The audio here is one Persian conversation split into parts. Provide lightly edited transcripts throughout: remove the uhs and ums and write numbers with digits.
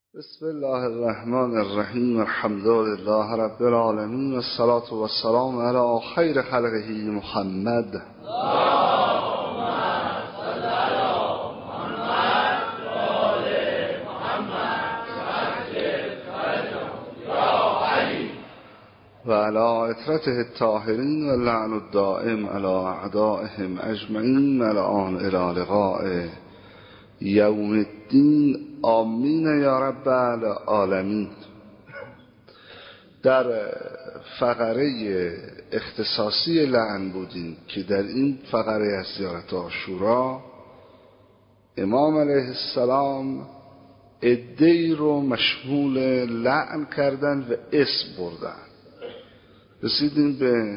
بسم الله الرحمن الرحیم. الحمد لله رب العالمین و الصلاة و السلام علی خیر خلقه محمد. و علی اطرته الطاهرین و لعن الدائم علی اعدائهم اجمعین الان الی لقاء یوم الدین. آمین یا رب العالمین. در فقره اختصاصی لعن بودیم که در این فقره از زیارت عاشورا امام علیه السلام عده‌ای رو مشمول لعن کردن و اسم بردن. رسیدیم به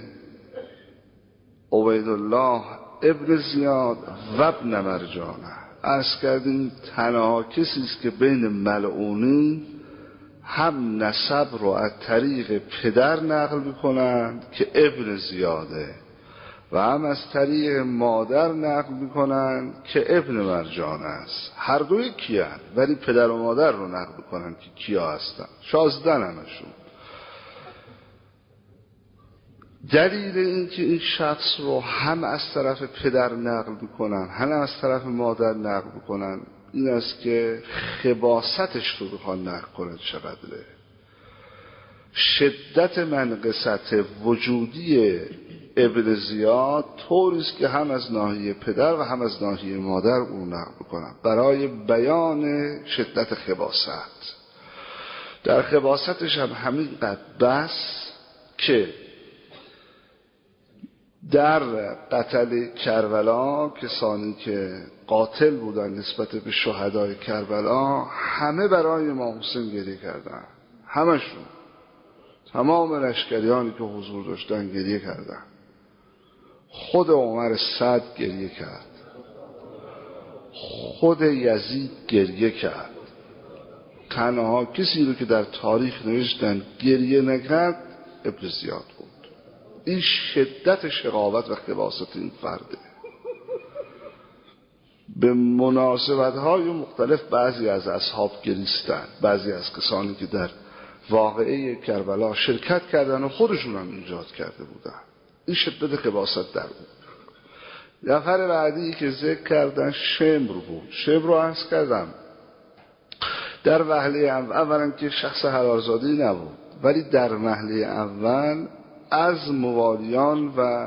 عبیدالله ابن زیاد و ابن مرجانه. عرض کردیم تنها کسی است که بین ملعونین هم نسب رو از طریق پدر نقل میکنند که ابن زیاده و هم از طریق مادر نقل میکنند که ابن مرجانه است. هر دوی کیان ولی پدر و مادر رو نقل میکنند که کیا هستند. شازدن همشون. دلیل این که این شخص رو هم از طرف پدر نقل میکنن هم از طرف مادر نقل میکنن این است که خباستش رو بخوان نقل کنن چقدره. شدت منقصت وجودی ابن زیاد طوریست که هم از ناحیه پدر و هم از ناحیه مادر اون نقل میکنن برای بیان شدت خباست. در خباستش هم همین قد بس که در قتل کربلا کسانی که قاتل بودن نسبت به شهدای کربلا همه برای امام حسین گریه کردن. همشون، تمام لشکریانی که حضور داشتن گریه کردن. خود عمر سعد گریه کرد، خود یزید گریه کرد. تنها کسی رو که در تاریخ نوشتن گریه نکرد ابن زیاد بود. این شدت شقاوت و خباست این فرده. به مناسبت‌های مختلف بعضی از اصحاب گریستن، بعضی از کسانی که در واقعه کربلا شرکت کردن و خودشون هم ایجاد کرده بودن. این شدت خباست در بود. نفر بعدی که ذکر کردن شمر بود. شمر رو عرض کردم در وهله اولا که شخص حلالزاده‌ای نبود ولی در وهله اول از موالیان و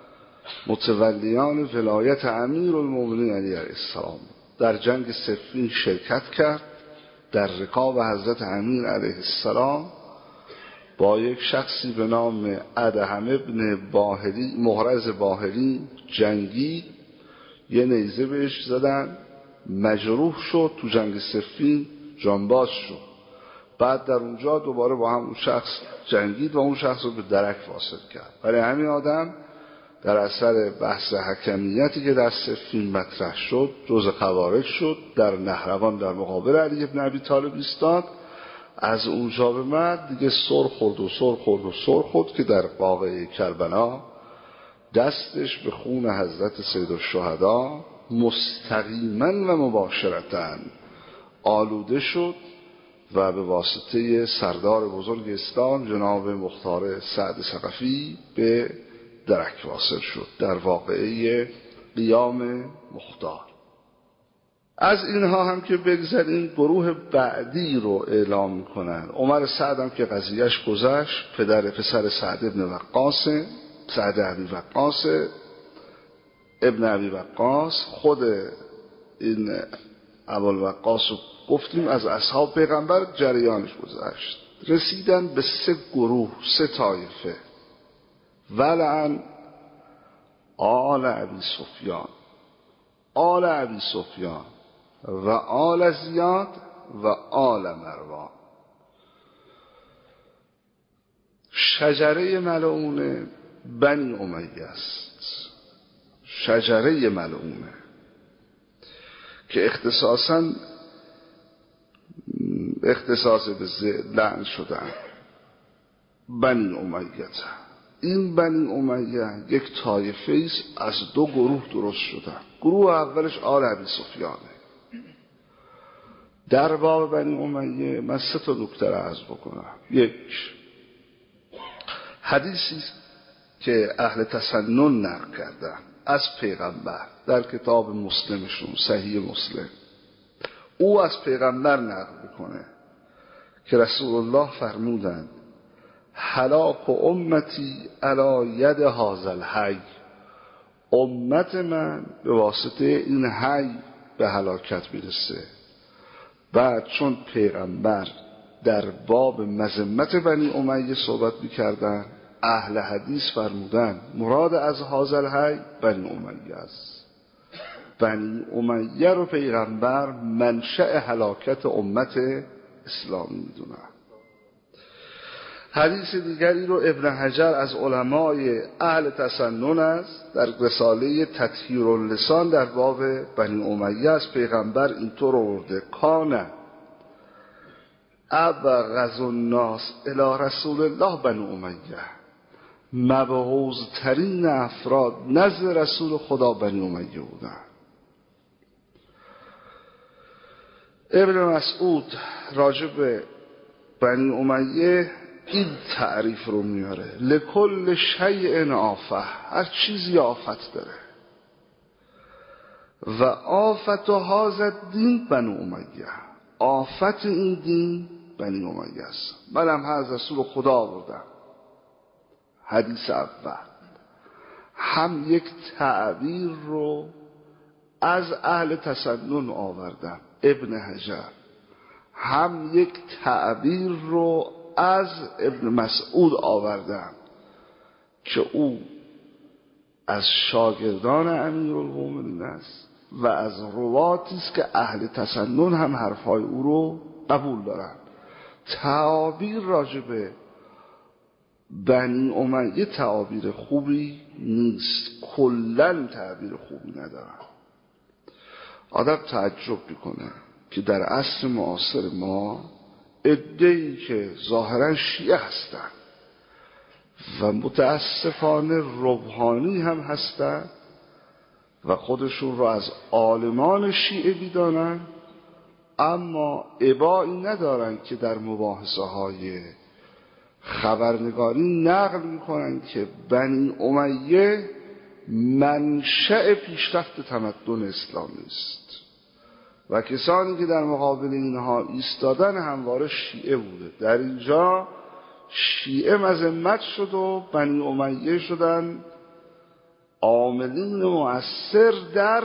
متولیان ولایت امیرالمومنین علیه السلام در جنگ صفین شرکت کرد. در رکاب حضرت امیر علیه السلام با یک شخصی به نام ادهم ابن باهری محرز باهری جنگی. یه نیزه بهش زدن، مجروح شد، تو جنگ صفین جانباز شد. بعد در اونجا دوباره با هم اون شخص جنگید و اون شخص رو به درک واصل کرد. ولی همین آدم در اثر بحث حکمیتی که در صفین مطرح شد جزء خوارج شد. در نهروان در مقابل علی بن ابی طالب ایستاد. از اونجا به بعد دیگه سر خورد که در واقعه کربلا دستش به خون حضرت سید الشهدا مستقیما و مباشرتاً آلوده شد و به واسطه سردار بزرگ اسلام جناب مختار سعد ثقفی به درک واصل شد در واقعه قیام مختار. از اینها هم که بگذاریم گروه بعدی رو اعلام میکنن. عمر سعد هم که قضیهش گذشت، پسر سعد ابن وقاص، سعد ابی وقاص ابن ابی وقاص. خود این ابوالوقاص رو گفتیم از اصحاب پیغمبر جریانش گذشت. رسیدن به 3 گروه، 3 طایفه. ولعن آل ابی سفیان، آل ابی سفیان و آل زیاد و آل مروان. شجره ملعون بنی امیه است. شجره ملعونه که اختصاص به لعن شدن بنی امیه. این بنی امیه یک طایفه است از 2 گروه درست شدن. گروه اولش آل ابی سفیانه. در باب بنی امیه من 3 نکته عرض بکنم. 1، حدیثی که اهل تسنن نقل کردن از پیغمبر در کتاب مسلمشون، صحیح مسلم، او از پیغمبر نقل میکنه که رسول الله فرمودند هلاک امتی علی ید هذا الحی، امت من به واسطه این حی به هلاکت میرسه. بعد چون پیغمبر در باب مذمت بنی امیه صحبت میکردن، اهل حدیث فرمودن مراد از هذا الحی بنی امیه است. بنی امیه رو پیغمبر منشأ هلاکت امت اسلامی میدونن. حدیث دیگری رو ابن حجر از علمای اهل تسنن است در رساله تطهیر اللسان در باب بنی امیه از پیغمبر اینطور آورده کان ابغض الناس الی رسول الله بنی امیه، مبغوض ترین افراد نزد رسول خدا بنی امیه بودن. ابن مسعود راجع به بنی امیه این تعریف رو میاره لکل شیء آفه، هر چیزی آفت داره. و آفت هذا الدین بنی امیه، آفت این دین بنی امیه است. منم از رسول خدا آوردم حدیث اول، هم یک تعبیر رو از اهل تسنن آوردم ابن حجر، هم یک تعبیر رو از ابن مسعود آوردم که او از شاگردان امیرالمومنین است و از رواتی است که اهل تسنن هم حرفهای او رو قبول دارن. تعابیر راجبه بنی امیه تعابیر خوبی نیست، کلن تعبیر خوبی ندارن. آدم تعجب میکنه که در عصر معاصر ما عده‌ای که ظاهرا شیعه هستن و متاسفانه روحانی هم هستن و خودشون رو از عالمان شیعه میدانن، اما ابایی ندارن که در مباحثه های خبرنگاری نقل میکنن که بنی امیه منشأ پیشرفت تمدن اسلامی است و کسانی که در مقابل اینها ایستادن همواره شیعه بوده. در اینجا شیعه مذمت شد و بنی امیه شدن عاملین مؤثر در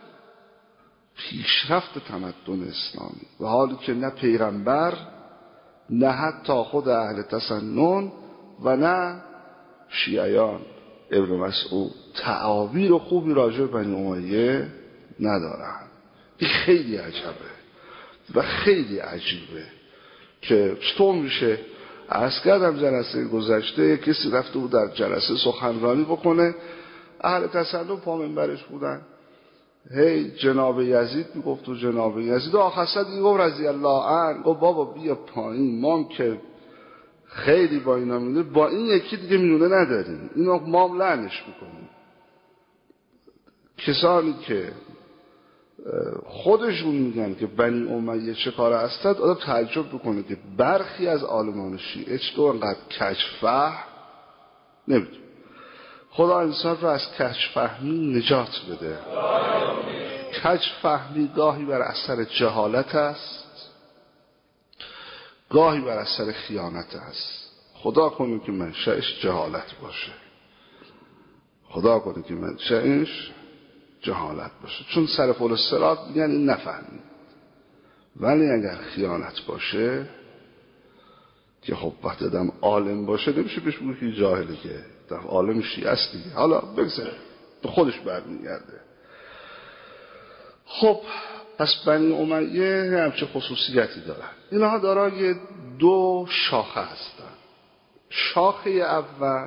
پیشرفت تمدن اسلامی، و حالی که نه پیغمبر نه حتی خود اهل تسنن و نه شیعیان ابن مسعود تعابیر خوبی راجع بنی امیه ندارن. این خیلی عجبه و خیلی عجیبه که چطور میشه. عرض کردم جلسه گذشته کسی رفته بود در جلسه سخنرانی بکنه، اهل تسنن پا منبرش بودن، هی جناب یزید میگفت و جناب یزید، آخر سر دیگه گفت رضی الله عنه، گفت بابا بیا پایین، ما که خیلی با اینا میدونه، با این یکی دیگه میونه نداریم، اینا ما هم لعنش میکنیم. کسانی که خودشون میگن که بنی امیه چه کار هستند، آدم تعجب بکنه که برخی از عالمان شیعه چطور انقدر کج‌فهم نمیدونه. خدا انسان رو از کج‌فهمی نجات بده. کج‌فهمی گاهی بر اثر جهالت است، گاهی بر اثر خیانت است. خدا کنه که منشأش جهالت باشه، خدا کنه که منشأش جهالت باشه، چون سلف الصراط میگن این نفهمید. ولی اگر خیانت باشه که خب وقتی آدم عالم باشه نمیشه بهش بگه که جاهله، که عالم شیعه است دیگه، حالا بگذره به خودش برمیگرده. خب پس بنی امیه همچه خصوصیتی دارن. اینها دارای 2 شاخه هستن. شاخه اول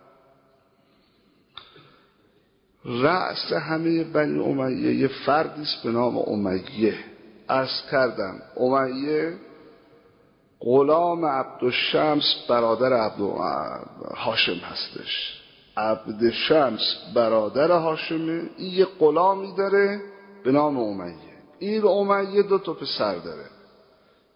رأس همه بنی امیه یه فردی است به نام امیه. عرض کردم امیه غلام عبدالشمس برادر هاشم هستش. عبدالشمس برادر هاشمه. این یه غلامی داره به نام امیه. این امیه 2 تا پسر داره.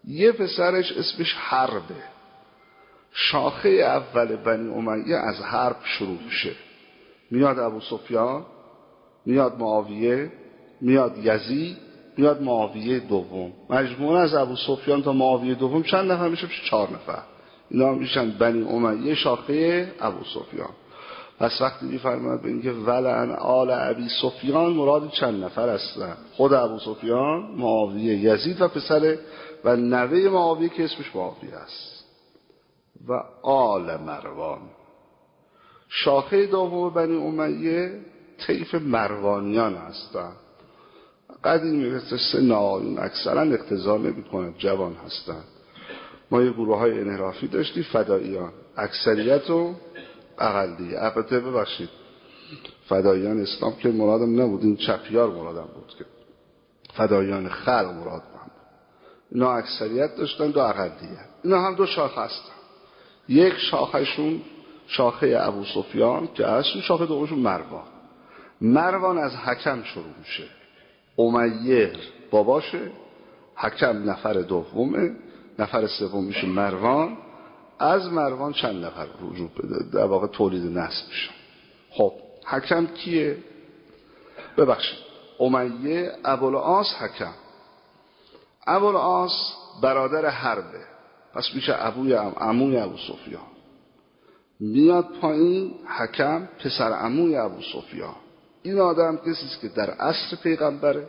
یه پسرش اسمش حربه. شاخه اول بنی امیه از حرب شروع میشه، میاد ابو سفیان، میاد معاویه، میاد یزید، میاد معاویه دوم. مجموعه از ابو سفیان تا معاویه دوم چند نفر میشه؟ 4 نفر. اینا میشن بنی امیه شاخه ابو سفیان. پس وقتی میفرماید به اینکه ولعن آل ابی سفیان، مراد چند نفر هستن؟ خود ابو سفیان، معاویه، یزید و پسر و نوه معاویه که اسمش معاویه است و آل مروان. شاخه دوم بنی امیه طیف مروانیان هستن. قدیمی مثل سن آقایون اکثرا اقتضا نمی‌کنه، جوان هستن. ما یه گروه های انحرافی داشتیم، فداییان، اکثریت و اقلیه. البته ببخشید فداییان اسلام که مرادم نبود، این چپیار مرادم بود که فداییان خلق مراد من بود. اینا اکثریت داشتن، دو اقلیه. اینا هم دو شاخه هستن. یک شاخهشون شاخه ابو سفیان که اصلا شاخه دومشون مروان از حکم شروع میشه. امیه باباشه، حکم نفر دومه، نفر سوم میشه مروان. از مروان چند نفر رجوع بده، در واقع تولید نسل میشه. خب حکم کیه؟ ببخشید امیه ابوالعاص حکم. ابوالعاص برادر حربه، پس میشه عموی ابو سفیان. میاد پایین حکم پسر عموی ابو سفیان. این آدم کسی است که در عصر پیغمبره،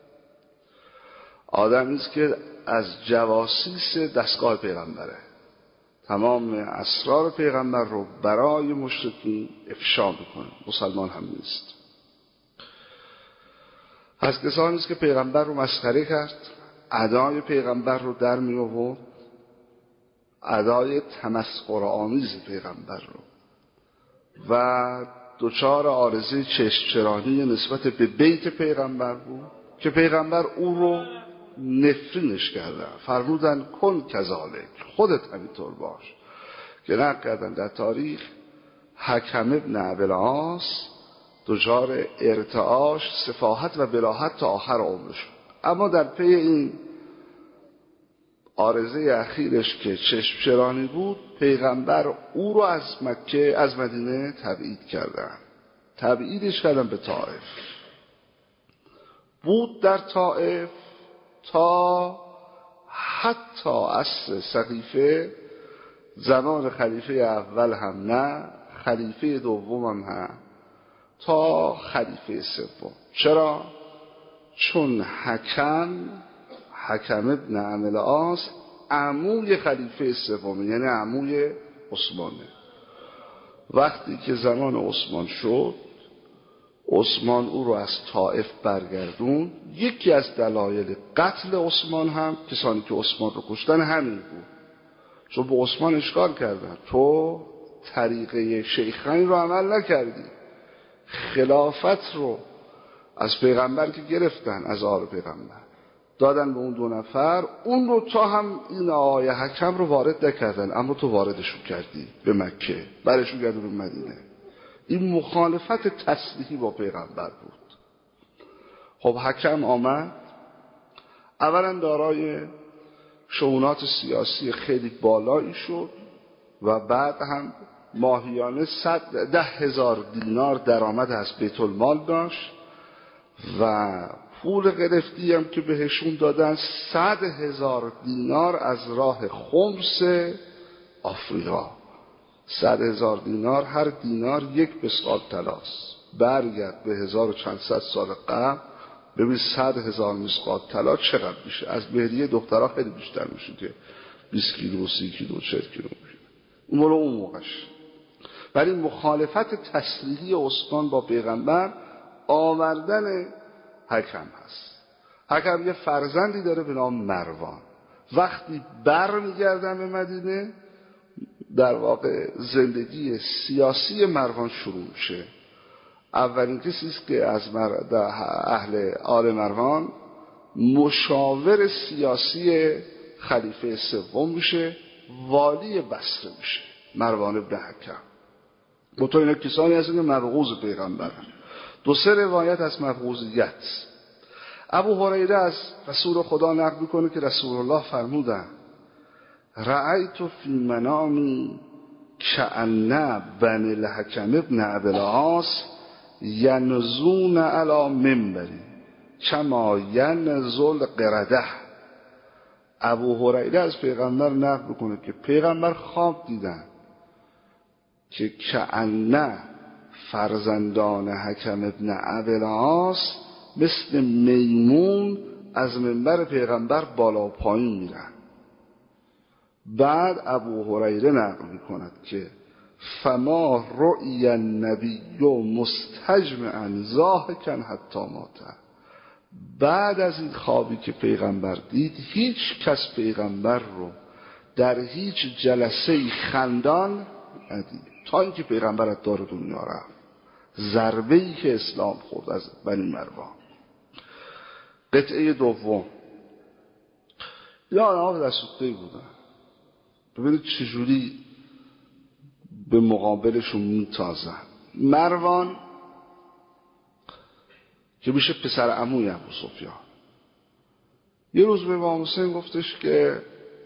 آدمی است که از جواسیس دستگاه پیغمبره، تمام اسرار پیغمبر رو برای مشرکین افشا میکنه. مسلمان هم نیست. از کسانی است که پیغمبر رو مسخره کرد، ادای پیغمبر رو در می آورد، ادای تمسخرآمیز پیغمبر رو، و دچار عارضه چشمچرانی نسبت به بیت پیغمبر بود که پیغمبر او رو نفرینش کردن، فرمودن کن کذالک، خودت همینطور باش. که نقل کردن در تاریخ حکم ابن ابوالعاص دچار ارتعاش، سفاهت و بلاهت تا آخر عمرش. اما در پی این عارضه اخیرش که چشمچرانی بود، پیغمبر او رو از مکه، از مدینه تبعید کردن. تبعیدش کردن به طائف. بود در طائف تا حتی عصر سقیفه، زمان خلیفه اول هم نه، خلیفه دوم هم نه، تا خلیفه سوم. چرا؟ چون حکم ابن ابوالعاص عموی خلیفه سوم، یعنی عموی عثمانه. وقتی که زمان عثمان شد، عثمان او رو از طائف برگردون. یکی از دلایل قتل عثمان هم کسانی که عثمان رو کشتن همین بود، چون به عثمان اشکال کردن تو طریقه شیخین رو عمل نکردی، خلافت رو از پیغمبر که گرفتن، از آل پیغمبر دادن به اون 2 نفر، اون رو تا هم این آقای حکم رو وارد نکردن، اما تو واردشون کردی به مکه، برشون کردی به مدینه. این مخالفت تصریحی با پیغمبر بود. خب حکم آمد، اولا دارای شؤونات سیاسی خیلی بالایی شد و بعد هم ماهیانه 10,000 دینار درآمد از بیت المال داشت و پول قرفتی هم که بهشون دادن 100,000 دینار از راه خمس آفریقا. 100,000 دینار، هر دینار 1 مثقال طلاست. برگرد به 1000 و چند صد سال قبل، ببین 100,000 مثقال طلا چقدر میشه. از مهریه دخترها خیلی بیشتر میشه که 20 کیلو، 30 کیلو، 40 کیلو میشه. اون مولا اون موقعش. ولی مخالفت تصریحی عثمان با پیغمبر آوردن حکم هست. حکم یه فرزندی داره به نام مروان. وقتی بر میگردن به مدینه، در واقع زندگی سیاسی مروان شروع میشه. اولین کسی است که از اهل آل مروان مشاور سیاسی خلیفه سوم میشه، والی بصره میشه، مروان ابن حکم. تو اینا کسانی هستند که مبغوض پیغمبرن. 2-3 روایت از مبغوضیت. ابو هریره از رسول خدا نقل میکنه که رسول الله فرمودن رأیت فی منامی کأن بنی الحکم ابن ابی العاص ینزون علی منبری کما ینزل قرده. ابو هریره از پیغمبر نقل میکنه که پیغمبر خواب دیدن که کأن فرزندان حکم ابن ابی العاص مثل میمون از منبر پیغمبر بالا و پایین میرن. بعد ابو هریره نقل میکند که فما رؤی النبی مستجمعا ضاحکا حتی مات. بعد از این خوابی که پیغمبر دید هیچ کس پیغمبر رو در هیچ جلسه خندان ندید تا اینکه پیغمبر از دار دنیا رفت. ضربه‌ای که اسلام خورد از بنی مروان. قطعه دوم، یا آنها در سوخته بودن، ببینید چجوری به مقابلشون میتازن. مروان که میشه پسر عموی ابو سفیان، یه روز به امام حسین گفتش که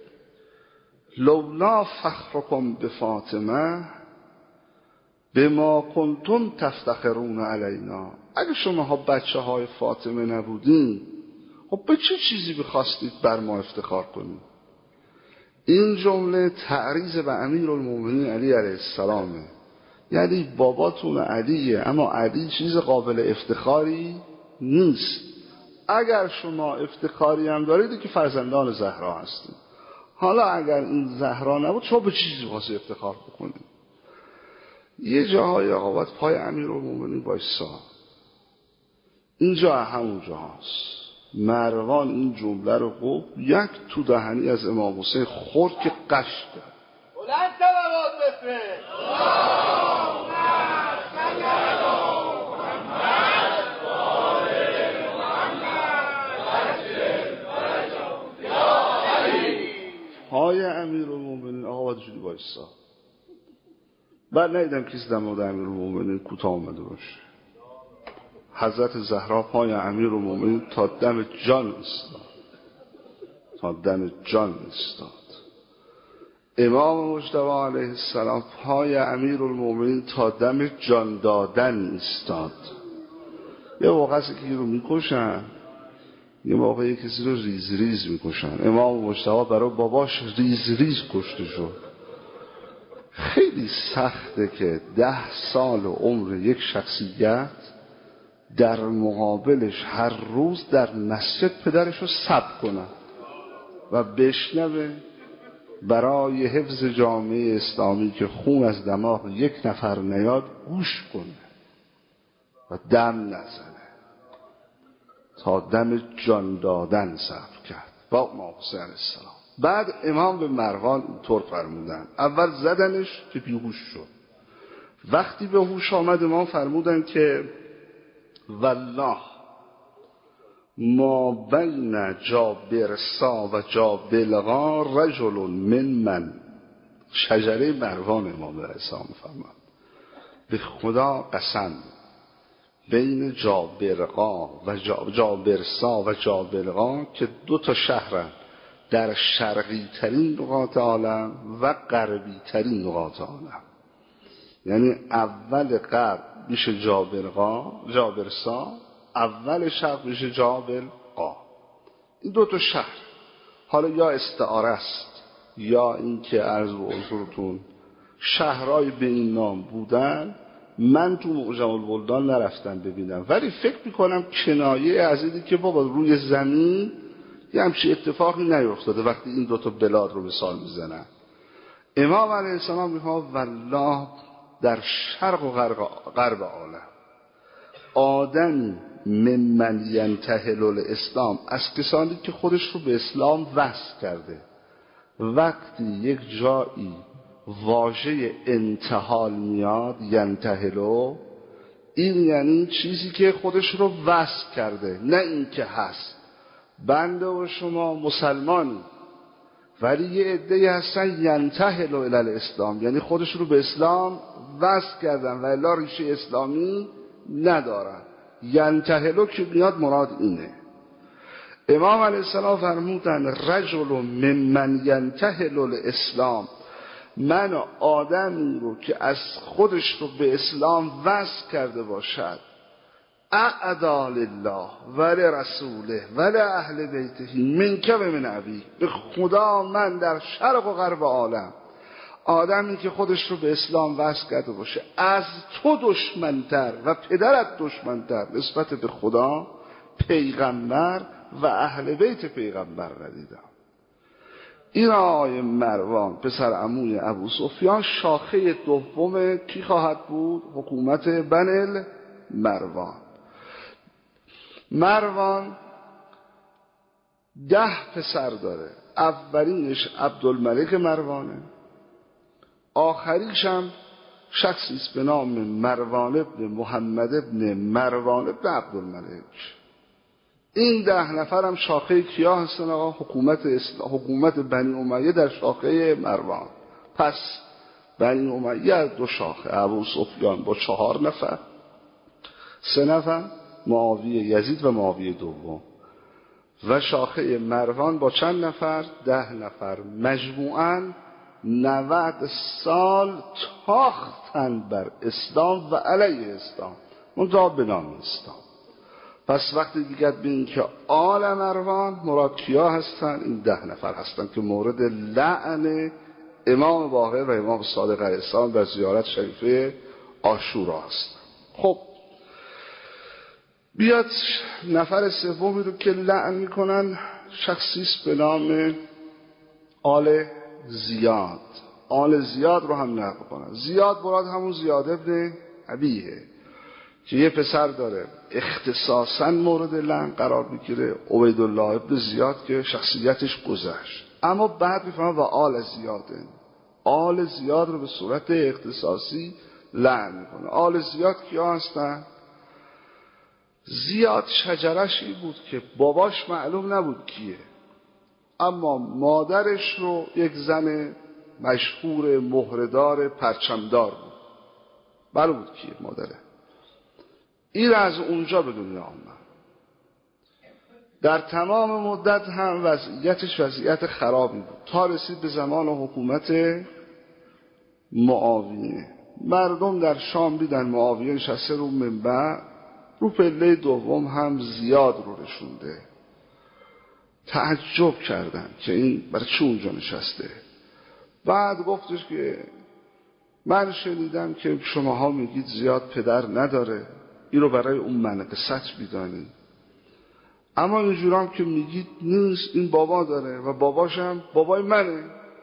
لولا فخرکم به فاطمه بما کنتم تفتخرون علینا، اگه شما بچه های فاطمه نبودین خب به چه چیزی بخواستید بر ما افتخار کنید؟ این جمله تعریض به امیرالمومنین علی علیه السلامه. یعنی باباتون علیه، اما علی چیز قابل افتخاری نیست. اگر شما افتخاری هم دارید که فرزندان زهرا هستید. حالا اگر این زهرا نبود شما به چیزی واسه افتخار بکنید؟ یه جاهای آقابت پای امیرالمومنین وایسا. اینجا همون جاست. مروان این جمله رو گفت، یک تو دهنی از امام حسین خورد که قش کرد. بلند صلوات بفرست. پای امیرالمومنین آقابت جوری وایسا. بعد ندیدم کسی در مورد امیرالمومنین کوتاه آمده باشه. حضرت زهرا پای امیرالمومنین تا دم جان استاد، تا دم جان استاد. امام مجتبی علیه السلام پای امیرالمومنین تا دم جان دادن استاد. یه موقعی که رو میکشن، یه موقعی کسی رو ریز ریز میکشن. امام مجتبی برای باباش ریز ریز کشته شد. خیلی سخته که 10 سال عمر یک شخصیت در مقابلش هر روز در مسجد پدرش رو سب کنه و بشنوه برای حفظ جامعه اسلامی که خون از دماغ یک نفر نیاد گوش کنه و دم نزنه. تا دم جان دادن صبر کرد با امام حسین علیه السلام. بعد امام به مروان اینطور فرمودن، اول زدنش که بیهوش شد. وقتی به هوش آمد امام فرمودن که والله ما بین جابرسا و جابلغا رجل من شجره مروان امام علیه السلام فرمود به خدا قسم بین جابرقا و جابرسا و جابلغا که 2 شهرن در شرقی ترین نقاط عالم و غربی ترین نقاط عالم. یعنی اول غرب میشه جابرسا، اول شرق میشه جابلقا. این 2 شهر حالا یا استعاره است یا اینکه عرض به حضورتون شهرهای به این نام بودن. من تو معجم البلدان نرفتم ببینم، ولی فکر میکنم کنایه از اینی که بابا روی زمین یه همچین اتفاقی نیفتاده وقتی این 2 بلاد رو مثال میزنن. امام علیه السلام میگه والله در شرق و غرب عالم آدمی ممن ینتهل الاسلام، از کسانی که خودش رو به اسلام وصل کرده، وقتی یک جایی واژه انتحال میاد، ینتهلو، این یعنی چیزی که خودش رو وصل کرده، نه این که هست. بنده و شما مسلمانی ولی یه عده‌ای هستن ینتهلو الی الاسلام، یعنی خودش رو به اسلام وصل کردن و الا ریشه اسلامی ندارن. ینتهلو که میاد مراد اینه. امام علیه السلام فرمودن رجل ممن ینتهل الاسلام، من آدمی رو که از خودش رو به اسلام وصل کرده باشد، اعدا لله ولرسوله ولاهل بیته منک و من ابی، به خدا من در شرق و غرب عالم آدمی که خودش رو به اسلام وصل کرده باشه از تو دشمنتر و پدرت دشمنتر نسبت به خدا، پیغمبر و اهل بیت پیغمبر ندیدم. این آقای مروان پسر عموی ابو سفیان شاخه دوم کی خواهد بود؟ حکومت بنی مروان. مروان 10 پسر داره. اولینش عبدالملک مروانه، آخریش هم شخصی است به نام مروان ابن محمد ابن مروان ابن عبدالملک. این 10 نفر هم شاخه کیا هستن آقا؟ حکومت بنی امیه در شاخه مروان. پس بنی امیه 2 شاخه، ابو سفیان با 4 نفر، 3 نفر معاویه یزید و معاویه دوم، و شاخه مروان با چند نفر؟ 10 نفر. مجموعاً 90 سال تاختن بر اسلام و علیه اسلام، منتها به نام اسلام. پس وقتی دیگر ببینیم که آل مروان مراد کیا هستن؟ این 10 نفر هستن که مورد لعن امام باقر و امام صادق علیه السلام در زیارت شریفه عاشورا هستن. خب بیاد نفر سومی رو که لعن میکنن شخصی است به نام آل زیاد. آل زیاد رو هم نقل کنن. زیاد مراد همون زیاد ابن ابیه که یه پسر داره اختصاصاً مورد لعن قرار میگیره، عبیدالله ابن زیاد، که شخصیتش گذشت، اما بعد میفهمن و آل زیاده. آل زیاد رو به صورت اختصاصی لعن میکنه. آل زیاد کیا هستن؟ زیاد شجرش این بود که باباش معلوم نبود کیه، اما مادرش رو یک زن مشهور مهره‌دار پرچمدار بود، معلوم بود کیه مادره. این از اونجا به دنیا آمد. در تمام مدت هم وضعیتش وضعیت خرابی بود تا رسید به زمان حکومت معاویه. مردم در شام دیدن معاویه نشسته رو منبر، رو پله دوم هم زیاد رو نشونده. تعجب کردن که این برای چه اونجا نشسته. بعد گفتش که من شنیدم که شماها میگید زیاد پدر نداره، این رو برای اون منقصت میدانید، اما اینجورام که میگید نیست، این بابا داره و باباشم بابای منه.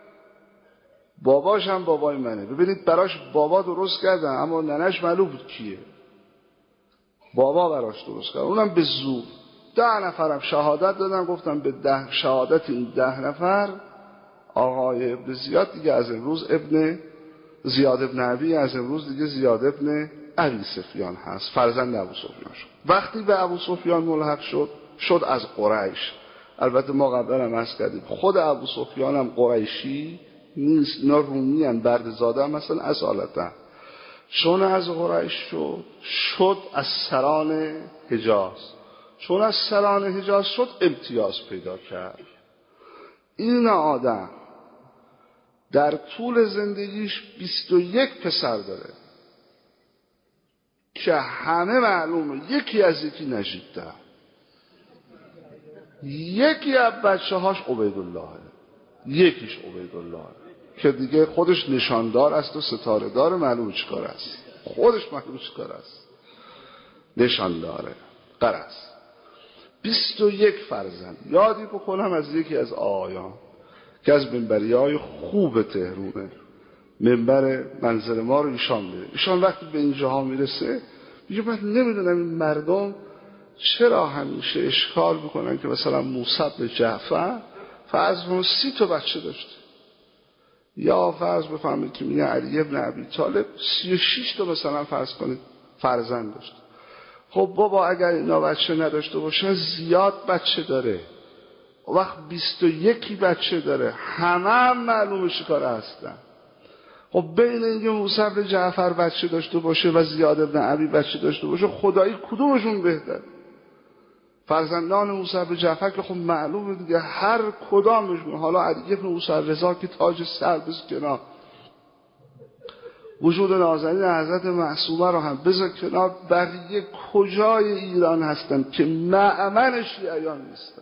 باباشم بابای منه. ببینید براش بابا درست کردن اما ننش معلوم بود کیه. بابا براش درست کردن، اونم به زور. 10 نفرم شهادت دادن، گفتم به 10 شهادت این 10 نفر آقای ابن زیاد دیگه از امروز ابن زیاد ابن ابی، از امروز دیگه زیاد ابن ابی سفیان هست، فرزند ابو سفیان شد. وقتی به ابو سفیان ملحق شد از قریش. البته ما قبلا هم عرض کردیم خود ابو سفیان هم قریشی نیست، اینا رومی ان، برده‌زاده هم مثلا اصالتا. چون از قریش شد از سران حجاز. چون از سران حجاز شد امتیاز پیدا کرد. این آدم در طول زندگیش 21 پسر داره که همه معلومه یکی از یکی نژیب‌تر. یکی از بچه هاش عبیدالله، یکیش عبیدالله که دیگه خودش نشاندار است و ستاره دار، معلوم چیکار است، خودش معلوم چیکار است، نشانداره قرص. 21 فرزند. یادی بکنم از یکی از آقایان که از منبریای خوب تهرونه، منبر منظر ما رو ایشان میره. ایشان وقتی به اینجاها میرسه میگه من نمیدونم این مردم چرا همیشه اشکال میکنن که مثلا موسی بن جعفر فرض کنید 30 تا بچه داشته، یا فرض بفهمید که میگه علی ابن ابی طالب 36 تا مثلا فرض کنید فرزند داشته. خب بابا اگر اینا بچه نداشته باشن زیاد بچه داره، وقت 21 بچه داره، همه معلومه چیکار هستن. خب بین اینکه موسی بن جعفر بچه داشته باشه و زیاد ابن ابی بچه داشته باشه، خدایی کدومشون بهتر؟ فرزندان موسی بن جعفر که خب معلومه دیگه هر کدامشون، حالا علی بن موسی رضا که تاج سر بذار کنار، وجود نازنین حضرت معصومه رو هم بذار کنار، بقیه کجای ایران هستن که مأمن شیعیان نیستن؟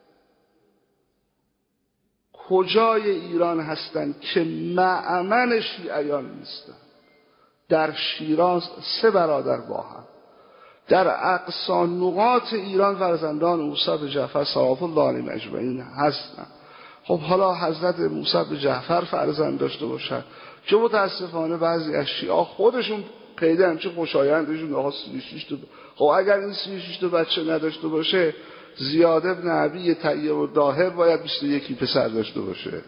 کجای ایران هستن که مأمن شیعیان نیستن؟ در شیراز 3 برادر با هم، در اقصی نقاط ایران فرزندان موسی بن جعفر صلوات الله علیهم اجمعین هستن. خب حالا حضرت موسی بن جعفر فرزند داشته باشن که متاسفانه بعضی از شیعه خودشون قید همچه خوشایندشون آقا 36 تا، خب اگر این 36 تا بچه نداشته باشه، زیاد ابن عبی طیب و داهر باید 21 پسر داشته باشه.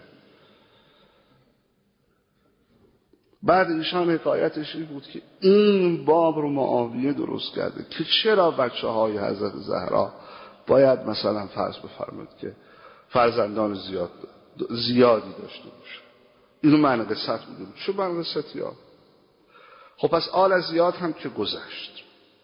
بعد ایشان حکایتش این بود که این باب رو معاویه درست کرده که چرا بچه های حضرت زهرا باید مثلا فرض بفرمایید که فرزندان زیادی داشته باشه. اینو معنی قصت بودیم. چه معنی قصتی ها؟ خب پس آل زیاد هم که گذشت.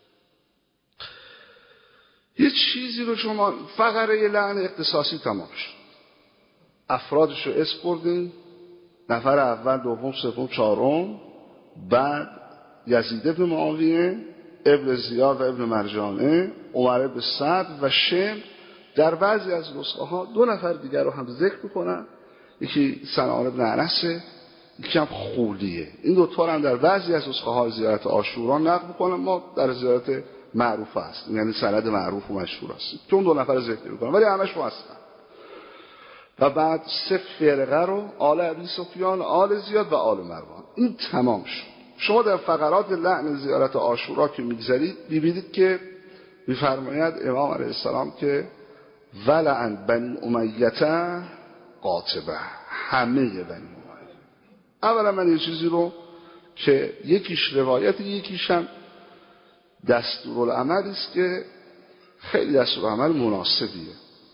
یه چیزی رو شما فقره لعن اختصاصی تمام شد، افرادش رو اسم بردیم، نفر اول، دوم، سوم، چهارم، بعد یزید ابن معاویه، ابن زیاد و ابن مرجانه، عمر بن سعد و شمر. در بعضی از نسخه ها 2 نفر دیگر رو هم ذکر میکنن، یکی سنان ابن انسه، یکی هم خولیه. این 2 تا هم در بعضی از نسخه ها زیارت عاشورا نقل میکنن، ما در زیارت معروف هست، یعنی سند معروف و مشهور است چون 2 نفر ذکر میکنن ولی همش هستن. و بعد 3 فرقه رو آل ابی سفیان، آل زیاد و آل مروان. این تمام شد. شما در فقرات لعن زیارت عاشورا که میگذارید ببینید که میفرماید امام علیه السلام که ولعن بنی امیه قاطبه، همه بنی امیه. اولا من یه چیزی رو که یکیش روایت، یکیش هم دستورالعمل است که خیلی دستورالعمل مناسبیه.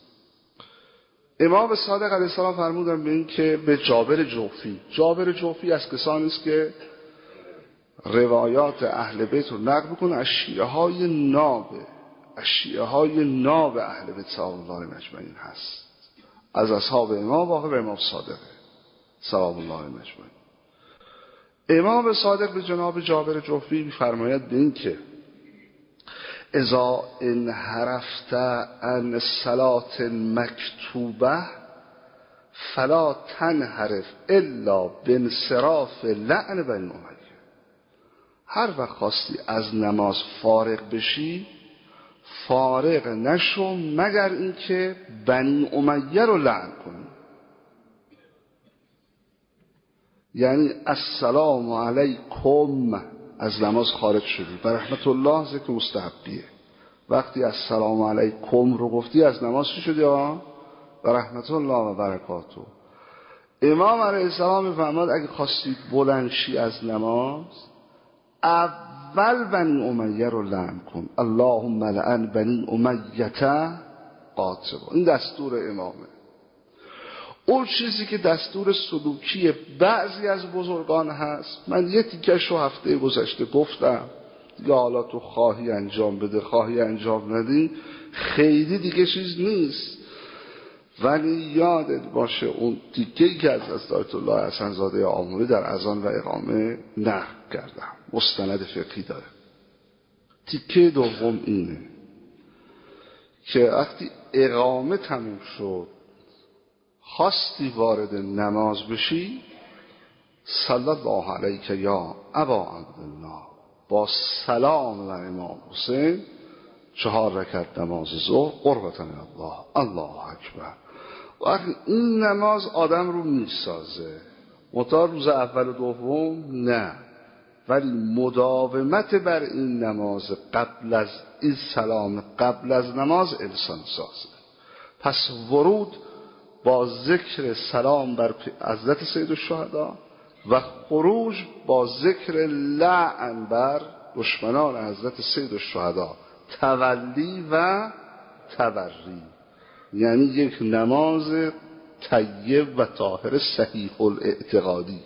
امام صادق علیه السلام فرمودن به این که به جابر جوفی از کسانی است که روایات اهل بیت رو نقل بکنه، از شیعه های ناب اهل بیت سلام الله علیهم اجمعین هست، از اصحاب امام باقر و امام صادق سلام الله علیهم اجمعین. امام صادق به جناب جابر جوفی می‌فرماید به این که اذا انحرفت عن الصلاة المکتوبه فلا تنحرف الا بانصراف لعن بنی امیه. هر وقت خواستی از نماز فارغ بشی، فارغ نشو مگر اینکه بنی امیه رو لعن کنی. یعنی السلام علیکم، از نماز خارج شدی، بر رحمت الله ذکر مستحبیه. وقتی السلام علیکم رو گفتی از نماز چی شدی؟ بر رحمت الله و برکاته. امام علیه السلام میفرماد اگه خواستید بلندشی از نماز، اول بنی امیه رو لعن کن. اللهم لعن بنی امیه قاطبه. این دستور امامه. اون چیزی که دستور سلوکی بعضی از بزرگان هست، من یه تیکش رو هفته گذشته گفتم، یا حالا تو خواهی انجام بده خواهی انجام ندی، خیلی دیگه چیز نیست، ولی یادت باشه اون تیکه‌ای که از حضرت الله حسن زاده آموری در اذان و اقامه نقل کردم، مستند فقهی داره. تیکه دوم اینه که وقتی اقامه تموم شد خواستی وارد نماز بشی، صلی الله علیک یا ابا عبدالله، با سلام و امام حسین 4 رکعت نماز ظهر قربة الله، الله اکبر. وقتی این نماز آدم رو میسازه، متا روز اول و دوم نه، ولی مداومت بر این نماز قبل از این سلام قبل از نماز انسان سازه. پس ورود با ذکر سلام بر حضرت سید الشهدا و خروج با ذکر لعن بر دشمنان حضرت سید الشهدا، تولی و تبری، یعنی یک نماز طیب و طاهر صحیح الاعتقادی.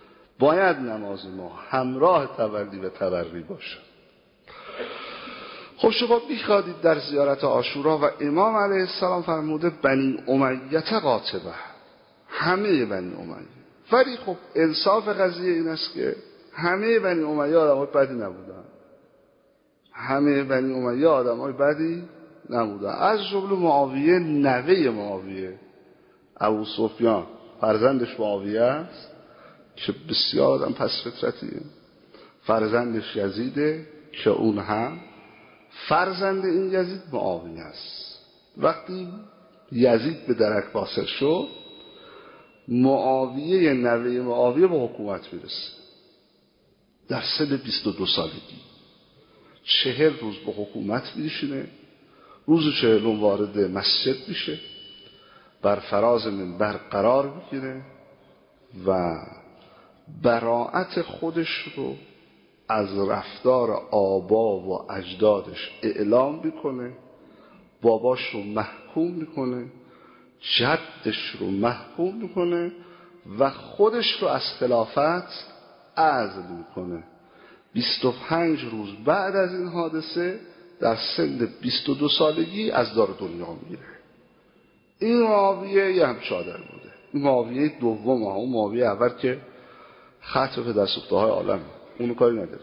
باید نماز ما همراه تولی و تبری باشه. خب شما بیخوادید در زیارت عاشورا و امام علیه السلام فرموده بنی امیه قاطبه، همه بنی امیه. ولی خب انصاف قضیه این است که همه بنی امیه آدمای بدی نبودن، همه بنی امیه آدمای بدی نبودن. از جمله معاویه نوه معاویه، ابو سفیان فرزندش معاویه است که بسیار آدم پس فطرتیه، فرزندش یزیده که اون هم فرزند این یزید معاویه است. وقتی یزید به درک واصل شد، معاویه نوه معاویه به حکومت میرسه در سن 22 سالگی. 40 روز به حکومت میشینه، روز 40 وارد مسجد میشه، بر فراز منبر قرار میگیره و براءت خودش رو از رفتار آبا و اجدادش اعلام میکنه، باباش رو محکوم میکنه، جدش رو محکوم میکنه و خودش رو از خلافت عزل میکنه. 25 روز بعد از این حادثه در سن 22 سالگی از دار دنیا میره. این معاویه یه همچه آدم بوده. این معاویه دوم، اون معاویه اول که خط به دست سوخته های عالم، اونو کاری نداره.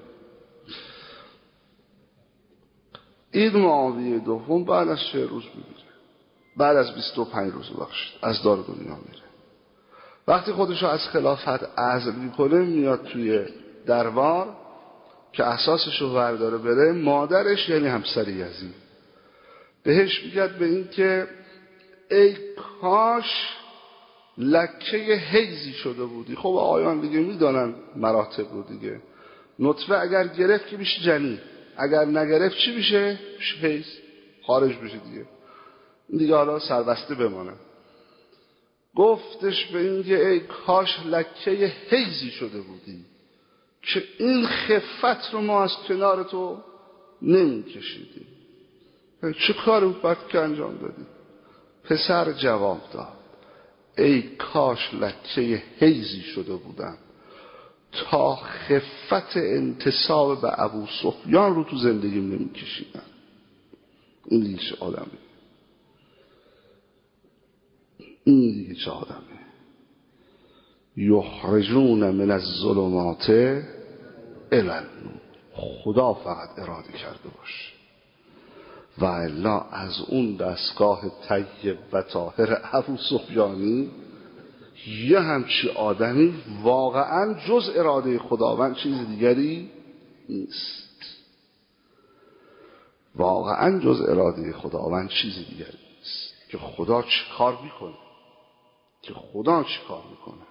این معاویه دوم بعد از 40 روز میمیره، بعد از 25 روز بخشید از دار دنیا میره. وقتی خودشو از خلافت عزل میکنه، میاد توی دربار که اساسشو برداره بره. مادرش یعنی همسر یزید بهش میگد به این که ای کاش لکه حیزی شده بودی. خب آقایان دیگه میدانن مراتب رو دیگه. نطفه اگر گرفت که میشه جنین، اگر نگرفت چی میشه؟ میشه حیز، خارج بشه دیگه حالا سربسته بمانه. گفتش به این که ای کاش لکه حیزی شده بودی که این خفت رو ما از کنار تو نمی کشیدیم. چه کار بود باید که انجام دادی؟ پسر جواب داد ای کاش لکه حیزی شده بودم تا خفت انتصاب به ابو سفیان رو تو زندگیم نمی کشیدم. این دیگه چه آدمه؟ این دیگه چه آدمه؟ یخرجون من الظلمات الی النور. خدا فقط اراده کرده باشه و الا از اون دستگاه طیب و طاهر ابو سفیانی یه همچی آدمی واقعا جز اراده خداوند چیز دیگری نیست. واقعا جز اراده خداوند چیز دیگری نیست که خدا چه کار میکنه، که خدا چه کار میکنه.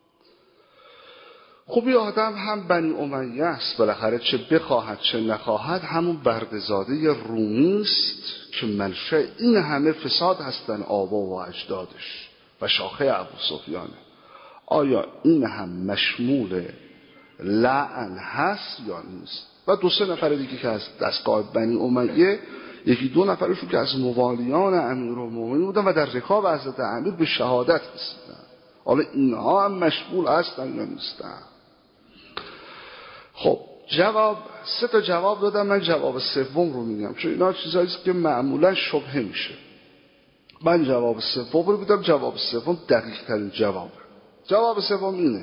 خب یه آدم هم بنی امیه است، بالاخره چه بخواهد چه نخواهد همون برده‌زاده رومی است که منشأ این همه فساد هستن آبا و اجدادش و شاخه ابو سفیانه. آیا این هم مشمول لعن هست یا نیست؟ و 2-3 نفر دیگه که از دستگاه بنی امیه، 1-2 نفرشون که از موالیان امیرالمومنین بودن و در رکاب حضرت امیر به شهادت رسیدن. حالا اینها هم مشمول هستن یا نیستن؟ خب جواب 3 تا جواب دادم. من جواب سوم رو میگم چون اینا چیزایی که معمولا شبهه میشه. من جواب سوم رو میدم. جواب سوم دقیق ترین جوابه. جواب سوم اینه: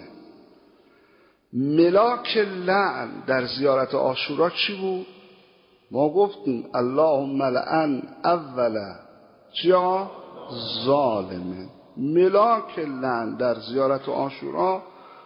ملاک لعن در زیارت عاشورا چی بود؟ ما گفتیم اللهم لعن اول چیا؟ ظالمه. ملاک لعن در زیارت عاشورا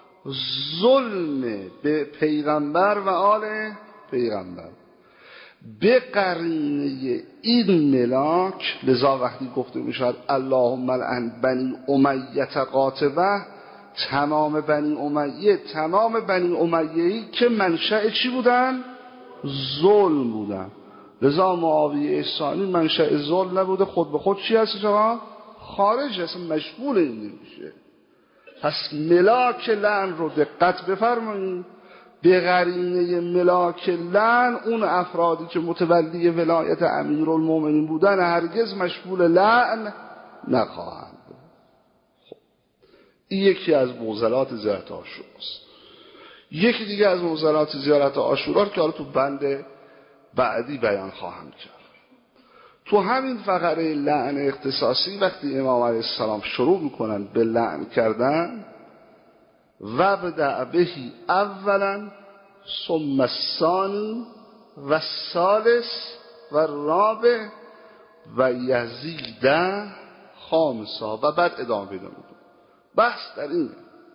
ظلم به پیغمبر و آل پیغمبر. به قرینه این ملاک لذا وقتی گفته میشد اللهم لعن بنی امیه قاطبه، تمام بنی امیه، تمام بنی امیه‌ای که منشأ چی بودن؟ ظلم بودن. لذا معاویه ثانی منشأ ظلم نبوده، خود به خود چی هست جواب؟ خارج، اصلا مشمول این نمیشه. پس ملاک لعن رو دقت بفرمایید. به قرینه ملاک لعن اون افرادی که متولی ولایت امیرالمومنین بودن هرگز مشمول لعن نخواهند. خب این یکی از معضلات زیارت عاشورا است. یکی دیگه از معضلات زیارت عاشورا که حالا تو بند بعدی بیان خواهم کرد. تو همین فقره لعن اختصاصی وقتی امام علیه السلام شروع میکنن به لعن کردن، وابدأ بهی اولا ثم الثانی و الثالث و الرابع و یزید خامسا، و بعد ادامه پیدا میکنه. بحث در اینه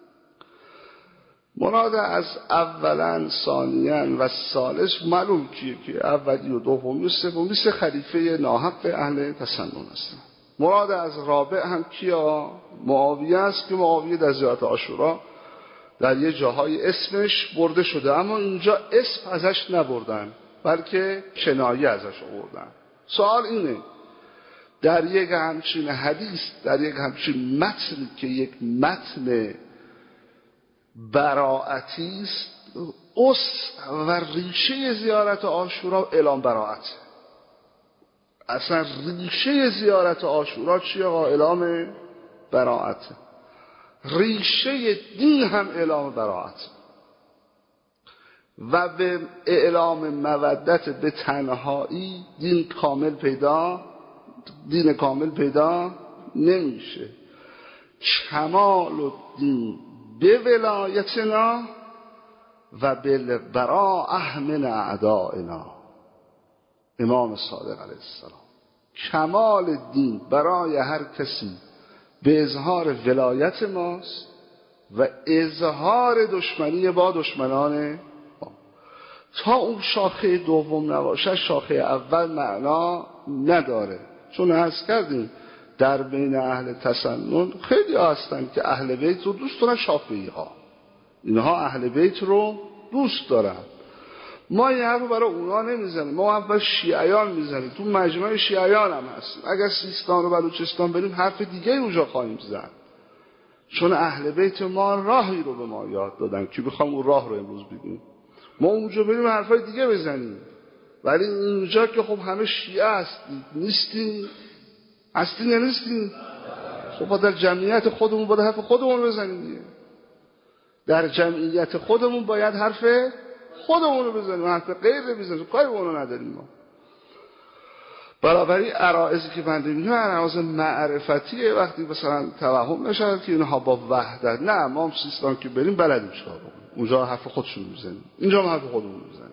مراد از اولا ثانیا و ثالث معلوم کیه که اولی و دومی و سومی سه خلیفه ناحق اهل تسنن هستن. مراد از رابع هم کیا؟ معاویه است که معاویه در زیارت عاشورا در یه جاهای اسمش برده شده، اما اینجا اسم ازش نبردن بلکه کنایه ازش آوردن. سوال اینه در یک همچین حدیث، در یک همچین متن که یک متن براعتی است، اصل و ریشه زیارت عاشورا اعلام براعت. اصلا ریشه زیارت عاشورا چیه؟ اعلام براعت. ریشه دین هم اعلام براعت و به اعلام مودت به تنهایی دین کامل پیدا نمیشه. کمال الدین به ولایتنا و بالبراءه من اعدائنا. امام صادق علیه السلام کمال دین برای هر کسی به اظهار ولایت ماست و اظهار دشمنی با دشمنان ما. تا اون شاخه دوم نباشه شاخه اول معنا نداره. چون عرض کردیم در بین اهل تسنن خیلی هستن که اهل بیت رو دوست دارن، شافعی ها اینها اهل بیت رو دوست دارن. ما این حرف رو برای اونا نمیزنیم، ما اول شیعیان میزنیم. تو مجمع شیعیان هم هستیم. اگر سیستان و بلوچستان بریم حرف دیگه اونجا خواهیم زد، چون اهل بیت ما راهی رو به ما یاد دادن که بخوام اون راه رو امروز بگیم. ما اونجا بریم حرفای دیگه بزنیم، ولی اینجا که خب همه شیعه نیستیم. هستین یا نیستین؟ خب در جمعیت خودمون باید حرف خودمون بزنیم دیگه. در جمعیت خودمون باید حرف خودمون رو بزنیم، حرف غیر بزنیم، کاری با اونو نداریم ما. برابری عرائضی که بنده میگم عرائض معرفتیه. وقتی مثلا توهم نشد که اینها با وحدت، نه ما هم سیستان که بریم بلدیم چیکار بکنیم. اونجا حرف خودشون میزنیم، اینجا هم حرف خودمون میزنیم.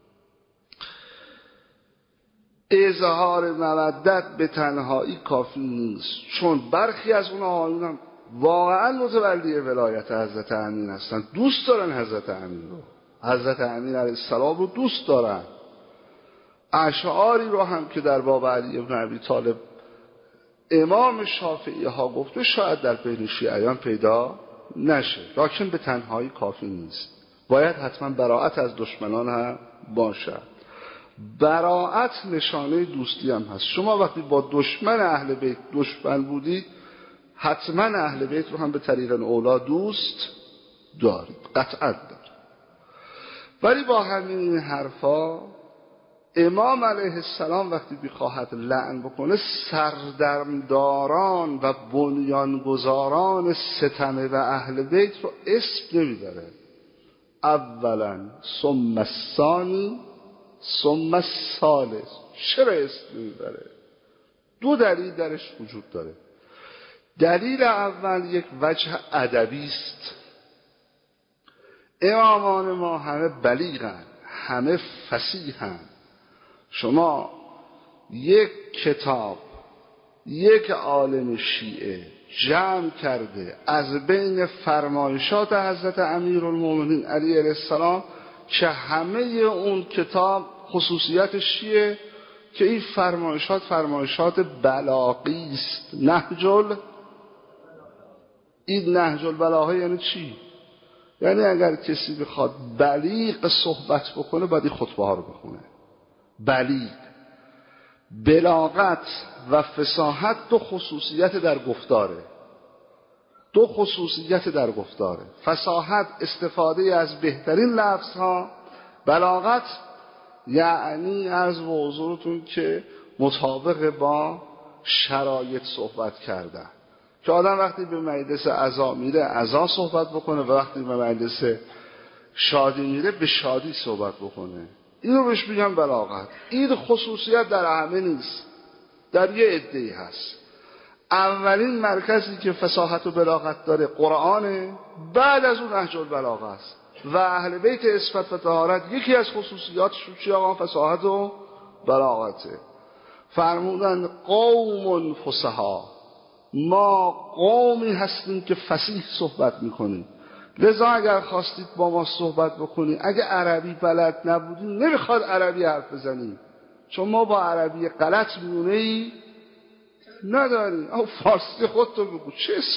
اظهار مودت به تنهایی کافی نیست، چون برخی از اون آقایون واقعا متولی ولایت حضرت امین هستن، دوست دارن حضرت امین رو، حضرت امین علیه السلام رو دوست دارن. اشعاری رو هم که در باب علی ابن ابی طالب امام شافعی ها گفته شاید در بین شیعیان پیدا نشه، لکن به تنهایی کافی نیست، باید حتما براعت از دشمنان هم باشد. براعت نشانه دوستی هم هست. شما وقتی با دشمن اهل بیت دشمن بودید، حتما اهل بیت رو هم به طریق اولا دوست دارید، قطعا دارید. ولی با همین حرفا امام علیه السلام وقتی بخواهد لعن بکنه، سردمداران و بنیانگذاران ستمه و اهل بیت رو اسم نمیبره. اولا ثم الثانی ثم الثالث. چرا اسم نمیبره؟ دو دلیل درش وجود داره. دلیل اول یک وجه ادبی است. امامان ما همه بلیغن، همه فصیحن. شما یک کتاب یک عالم شیعه جمع کرده از بین فرمایشات حضرت امیرالمومنین علی علیه السلام که همه اون کتاب خصوصیتش چیه؟ که این فرمایشات بلاغی است. این نهج البلاغه یعنی چی؟ یعنی اگر کسی بخواد بلیغ صحبت بکنه باید این خطبه ها رو بخونه. بلیغ، بلاغت و فصاحت دو خصوصیت در گفتاره. فصاحت استفاده از بهترین لفظها، بلاغت یعنی عرض به حضورتون که مطابق با شرایط صحبت کردن. که آدم وقتی به مجلس عزا میره عزا صحبت بکنه و وقتی به مجلس شادی میره به شادی صحبت بکنه. اینو بهش میگن بلاغت. این خصوصیت در همه نیست، در یه عده‌ای هست. اولین مرکزی که فصاحت و بلاغت داره قرآنه، بعد از اون نهج البلاغه است. و اهل بیت عصمت و طهارت یکی از خصوصیاتشون چیه آقا؟ فصاحت و بلاغته. فرمودن قوم فصحا، ما قومی هستیم که فصیح صحبت میکنیم. لذا اگر خواستید با ما صحبت بکنید، اگه عربی بلد نبودید نمیخواد عربی حرف بزنید، چون ما با عربی غلط میونه‌ای نداریم. او فارسی خودتو بگو،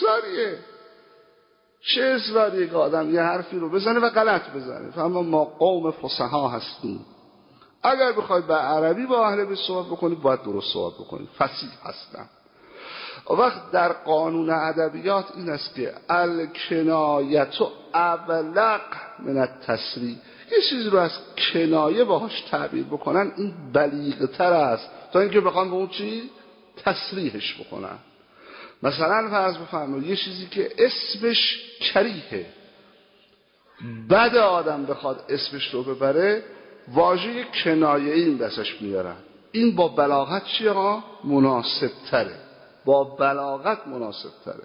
چه اصراریه که آدم یه حرفی رو بزنه و غلط بزنه. فاما ما قوم فصحا هستیم. اگر بخواید به عربی با اهل بیت صحبت بکنید باید درست صحبت بکنید، فصیح هستم. وقت در قانون ادبیات این است که الکنایت ابلغ من التصریح، یه چیزی رو از کنایه باهاش تعبیر بکنن این بلیغ‌تر است تا اینکه بخوان به اون چی تصریحش بکنن. مثلا فرض بفرمایید یه چیزی که اسمش کریهه، بعد آدم بخواد اسمش رو ببره واژه کنایه این دستش میارن. این با بلاغت چیه ها؟ مناسب تره، با بلاغت مناسب تره.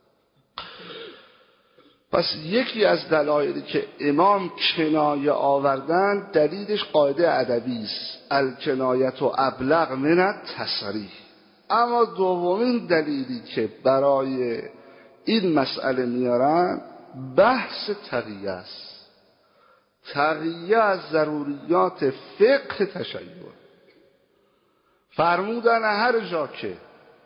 پس یکی از دلایلی که امام کنایه آوردن دلیلش قاعده ادبی است، الکنایت و ابلغ من التصریح. اما دومین دلیلی که برای این مسئله میارن بحث تقیه است. تقیه از ضروریات فقه تشیع. فرمودن هر جا که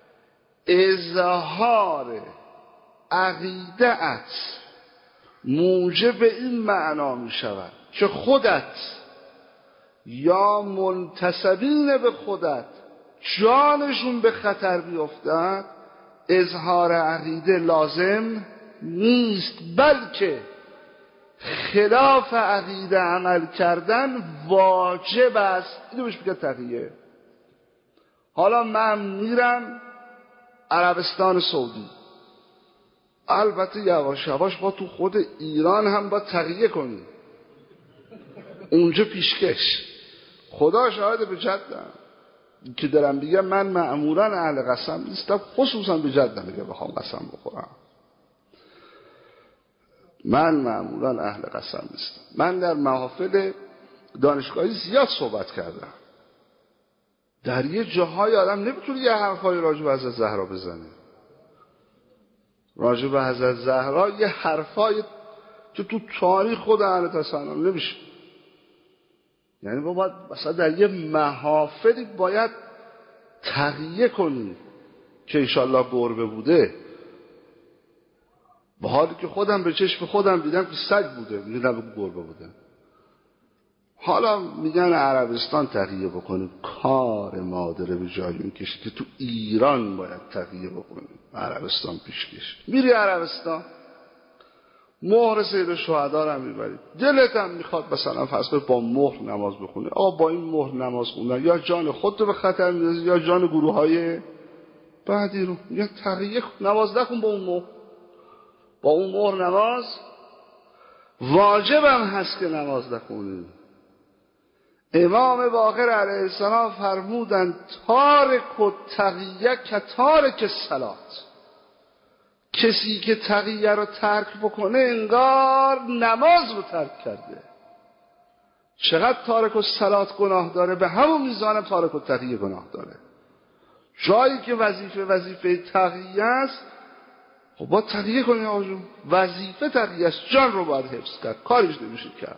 اظهار عقیده‌ات موجب این معنا می شود که خودت یا منتسبین به خودت جانشون به خطر بیفتد، اظهار عقیده لازم نیست، بلکه خلاف عقیده عمل کردن واجب است. اینو بهش میگه تقیه. حالا من میرم عربستان سعودی، البته یواش یواش با تو خود ایران هم با تقیه کنی، اونجا پیشکش. خدا شاهد به جدم که دارم بگم من معمولا اهل قسم نیستم، خصوصا به جدم میگه بخوام قسم بخورم. من معمولا اهل قسم نیستم. من در محافل دانشگاهی زیاد صحبت کردم. در یه جاهای آدم نمیتونه یه حرفای راجع به حضرت زهرا بزنه. راجع به حضرت زهرا یه حرفای که تو تاریخ خود اهل تسنن نمیشه. یعنی با باید مثلا در یه محافلی باید تقیه کنی که انشالله گربه بوده، با حالی که خودم به چشم خودم دیدم که سگ بوده، میدونم بگو گربه بوده. حالا میگن عربستان تقیه بکنیم، کار مادره به جایی میکشه که تو ایران باید تقیه بکنیم، عربستان پیشکش. میری عربستان مهر سید شهدا رو هم میبرید، دلت هم میخواد مثلا فرض با مهر نماز بخونه، آقا با این مهر نماز خوندن یا جان خودت به خطر میندازی یا جان گروه های بعدی رو. میگن تقیه نماز نکن با اون مهر، با اون مهر نماز واجب هم هست که نماز نخونی. امام باقر علیه السلام فرمودند تارک و تقیه که تارک الصلات، کسی که تقیه رو ترک بکنه انگار نماز رو ترک کرده. چقدر تارک الصلات گناه داره، به همون میزان تارک التقیه گناه داره. جایی که وظیفه تقیه است، خب باید تقیه کنی آقا جون، وظیفه تقیه است، جان رو باید حفظ کرد، کاریش نمیشه کرد.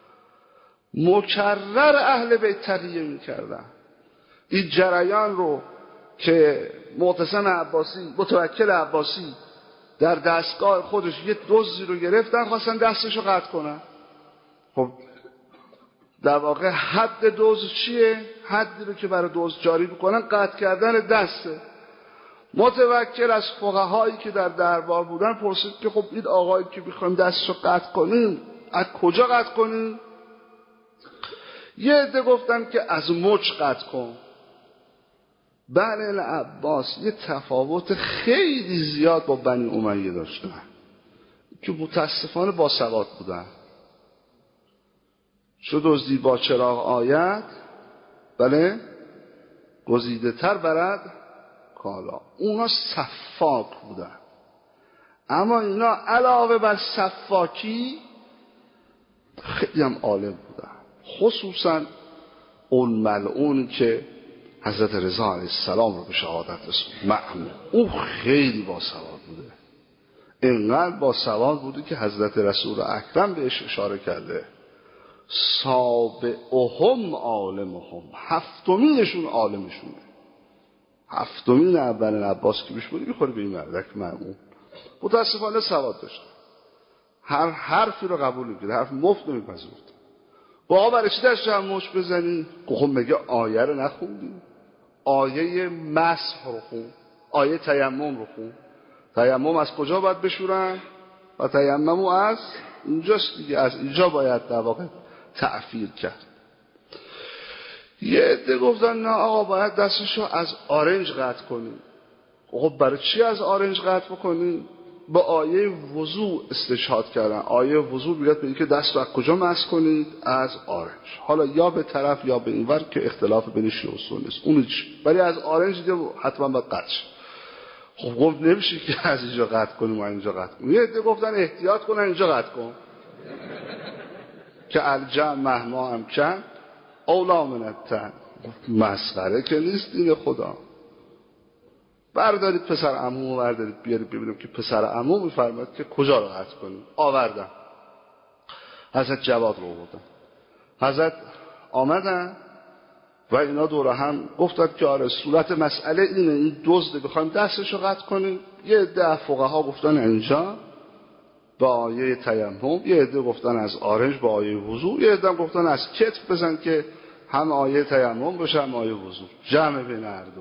مکرر اهل بیت تقیه میکردن. این جریان رو که معتصم عباسی، متوکل عباسی در دستگاه خودش یه دزدی رو گرفتن، خواستن دستش رو قطع کنن. خب در واقع حد دزد چیه؟ حدی رو که برای دزد جاری بکنن قطع کردن دسته. متوکل از فقهایی که در دربار بودن پرسید که خب این آقایی که میخوایم دستش رو قطع کنیم از کجا قطع کنیم؟ یه عده گفتن که از مچ قطع کن. بنی عباس یه تفاوت خیلی زیاد با بنی امیه داشتن که متاسفانه باسواد بودن. چو دزدی با چراغ آید، بله، گزیده تر برد کالا. اونا سفاک بودن، اما اینا علاوه بر سفاکی خیلی هم عالم بودن. خصوصا اون ملعونی که حضرت رضا علیه السلام رو به شهادت رسوند، مأمون، اون خیلی باسواد بوده. اینقدر باسواد بوده که حضرت رسول اکرم بهش اشاره کرده سابعهم عالمهم، هفتمینشون عالمشونه. هفتمین اول عباس که بیش بوده میخوره به این مردک مأمون. متاسفانه سواد داشت، هر حرفی رو قبول میکرد، حرف مفت نمیپذیرفت. با برای چی دست جمع مش بزنی؟ خب میگه آیه رو نخوندی، آیه مسح رو خون، آیه تیمم رو خون. تیمم از کجا باید بشورن؟ و تیمم از اینجاست دیگه، از اینجا باید در واقع تعفیر کرد. یه عده گفتن نه آقا باید دستشو از آرنج قطع کنی. خب برای چی از آرنج قطع بکنی؟ با آیه وضوع استشهاد کردن. آیه وضوع میگه به اینکه دست رو از کجا مسح کنید؟ از آرنج. حالا یا به طرف یا به اینور که اختلاف بین شیعه و سنی است. اون چی؟ ولی از آرنج دیگه حتما باید قطع شه. خب گفت نمیشه که از اینجا قطع کنیم و اینجا قطع کنیم. یه عده گفتن احتیاط کنن اینجا قطع کن که الجمع مهما امکن اولا من التن. مسخره که نیست دین خدا. بردارید پسر عمومو بردارید بیارید ببینیم که پسر عمو میفرماید که کجا رو قطع کنیم. آوردن، حضرت جواد رو آوردن. حضرت آمدن و اینا دوره هم گفتن که آره صورت مسئله اینه، این دزده بخوایم دستش رو قطع کنیم. یه عده فقها گفتن اینجا با آیه تیمم، یه عده گفتن از آرنج با آیه وضوع، یه عده گفتن از کتف بزن که هم آیه تیمم بشه هم آیه وضوع، جمع بین هر دو.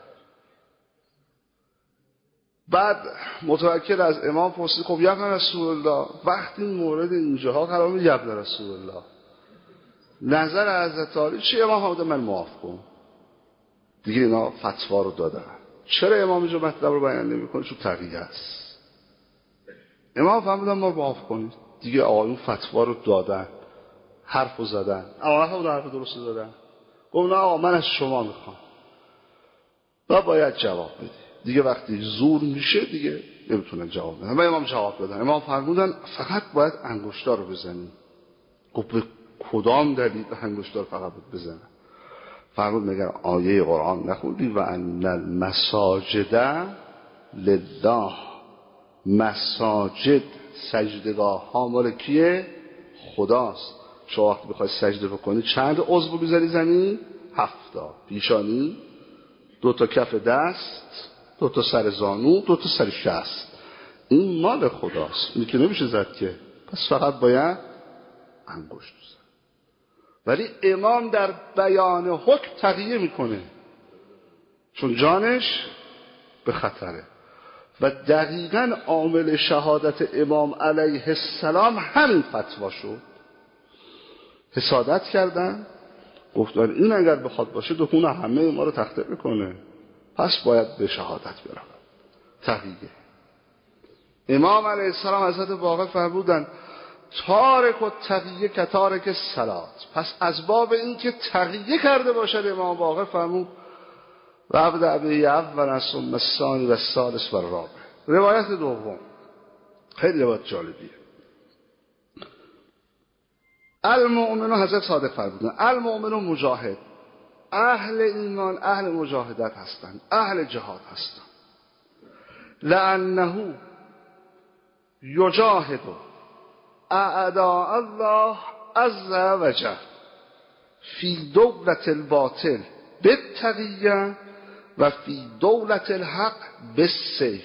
بعد متوکل از امام پرسید خب یا رسول الله وقتی مورد اینجاها قرار می یبن رسول الله نظر حضرت علی چی؟ امام حمد من معاف کن. دیگه اینا فتوا رو دادن. چرا امام اینجا مطلب رو بیان نمی کنه؟ چون تقیه است. امام فرمودن ما معاف کنید. دیگه آقایون فتوا رو دادن، حرف رو زدن، اما حرف درست دادن. گفت نه آقا من از شما میخوام و باید جواب بدی. دیگه وقتی زور میشه دیگه نمیتونن جواب بدن. و امام جواب دادن. امام فرمودن فقط باید انگشتار رو بزنی. گفت به کدام دلیل انگشتار فقط بزنن؟ فرمود مگر آیه قرآن نخوندی و ان المساجد لله، مساجد سجدگاه ها مال کیه؟ خداست. شما وقتی بخوای سجده بکنی چند عضو بزنی زمین؟ 7 پیشانی، 2 کف دست، 2 سر زانو، 2 سر شست. این مال خداست، این که نمیشه زد که. پس فقط باید انگشت بزن. ولی امام در بیان حکم تقیه میکنه چون جانش به خطره. و دقیقاً عامل شهادت امام علیه السلام همین فتوا شد. حسادت کردن، گفتن این اگر بخواد باشه دهون همه ما رو تخته میکنه، پس باید به شهادت برم. تقیه. امام علیه السلام حضرت باقر فرمودن تارک و تقیه که تارک الصلات. پس از باب این که تقیه کرده باشد امام باقر فرمود و ابدأ به اول ثم الثانی و الثالث و الرابع. روایت دوم خیلی روایت جالبیه. المؤمن، حضرت صادق فرمودن المؤمن مجاهد، اهل ایمان اهل مجاهدت هستند، اهل جهاد هستند. لانه یجاهد اعداء الله عز وجل فی دولت الباطل بالتقیه و فی دولت الحق بالسیف.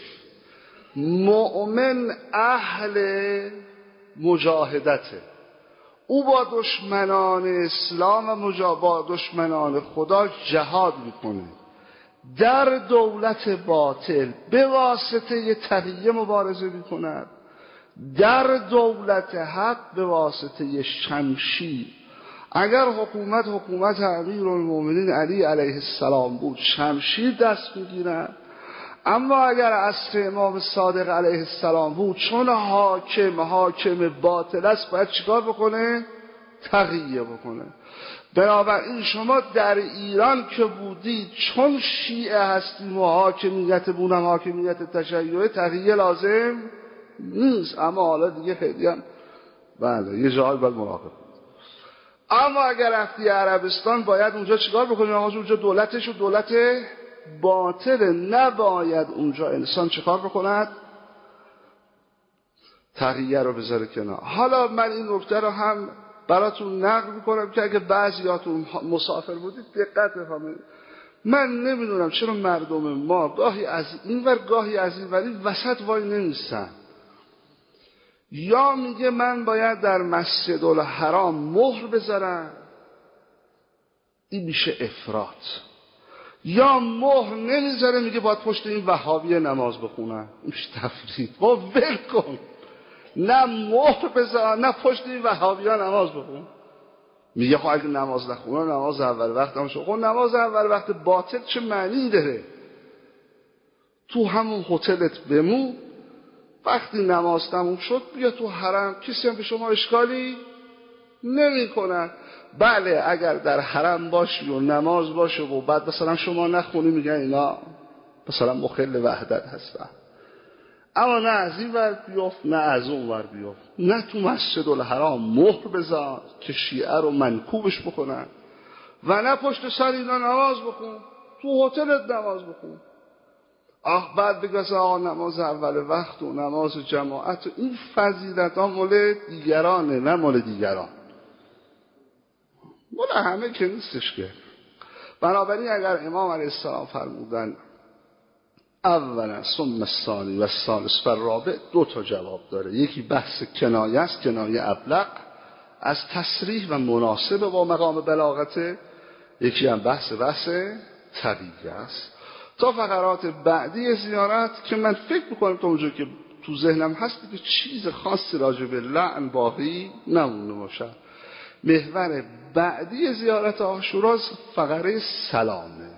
مؤمن اهل مجاهدته، او با دشمنان اسلام و با دشمنان خدا جهاد میکنه، در دولت باطل به واسطه تقیه مبارزه میکند، در دولت حق به واسطه شمشیر. اگر حکومت امیرالمومنین علی علیه السلام بود شمشیر دست میگیرن، اما اگر عصر امام صادق علیه السلام بود چون حاکم باطل است باید چیکار بکنه؟ تقیه بکنه. بنابراین شما در ایران که بودید چون شیعه هستیم و حاکمیت بودن حاکمیت تشیع تقیه لازم نیست، اما حالا دیگه خیلی هم بله یه جایی باید مراقب. اما اگر رفتی عربستان باید اونجا چیکار بکنی؟ اونجا دولتش و دولت باطله، نباید اونجا انسان چیکار بکند؟ تقیه رو بذاره کنار. حالا من این نکته رو هم براتون نقل میکنم که اگه بعضیاتون مسافر بودید دقت بفرمایید. من نمیدونم چرا مردم ما گاهی از این ور گاهی از این وری وسط وای نمیستن. یا میگه من باید در مسجد الحرام مهر بذارم، این میشه افراط. یا مهر نمیذاره میگه باید پشت این وهابی نماز بخونن، این میشه تفرید. با ول کن، نه مهر بذار نه پشت این وهابی ها نماز بخون. میگه خب اگه نماز نخونه نماز اول وقت هم شد. خب نماز اول وقت باطل چه معنی داره؟ تو همون هتلت بمون، وقتی نماز تموم شد بیا تو حرم، کسی هم به شما اشکالی نمی کنن. بله اگر در حرم باشی و نماز باشه و بعد مثلا شما نخونی میگن اینا مثلا مخل وحدت هستن. اما نه از این ور بیفت نه از اون ور بیفت، نه تو مسجد الحرام مهر بذار که شیعه رو منکوبش بکنن و نه پشت سر اینا نماز بخون، تو هتلت نماز بخون. بعد بگذار آقا نماز اول وقت و نماز جماعت و این فضیلت ها مال دیگرانه نه مال دیگران، مال همه که نیستش که. بنابراین اگر امام علیه السلام فرمودن اولا ثم الثانی و الثالث و الرابع، دو تا جواب داره. یکی بحث کنایه است، کنایه ابلغ از تصریح و مناسب با مقام بلاغته. یکی هم بحث طبیعی است. تا فقرات بعدی زیارت که من فکر میکنم تا اونجا که تو ذهنم هست که چیز خاصی راجع به لعن باقی نمونده باشه. محور بعدی زیارت عاشورا فقره سلامه.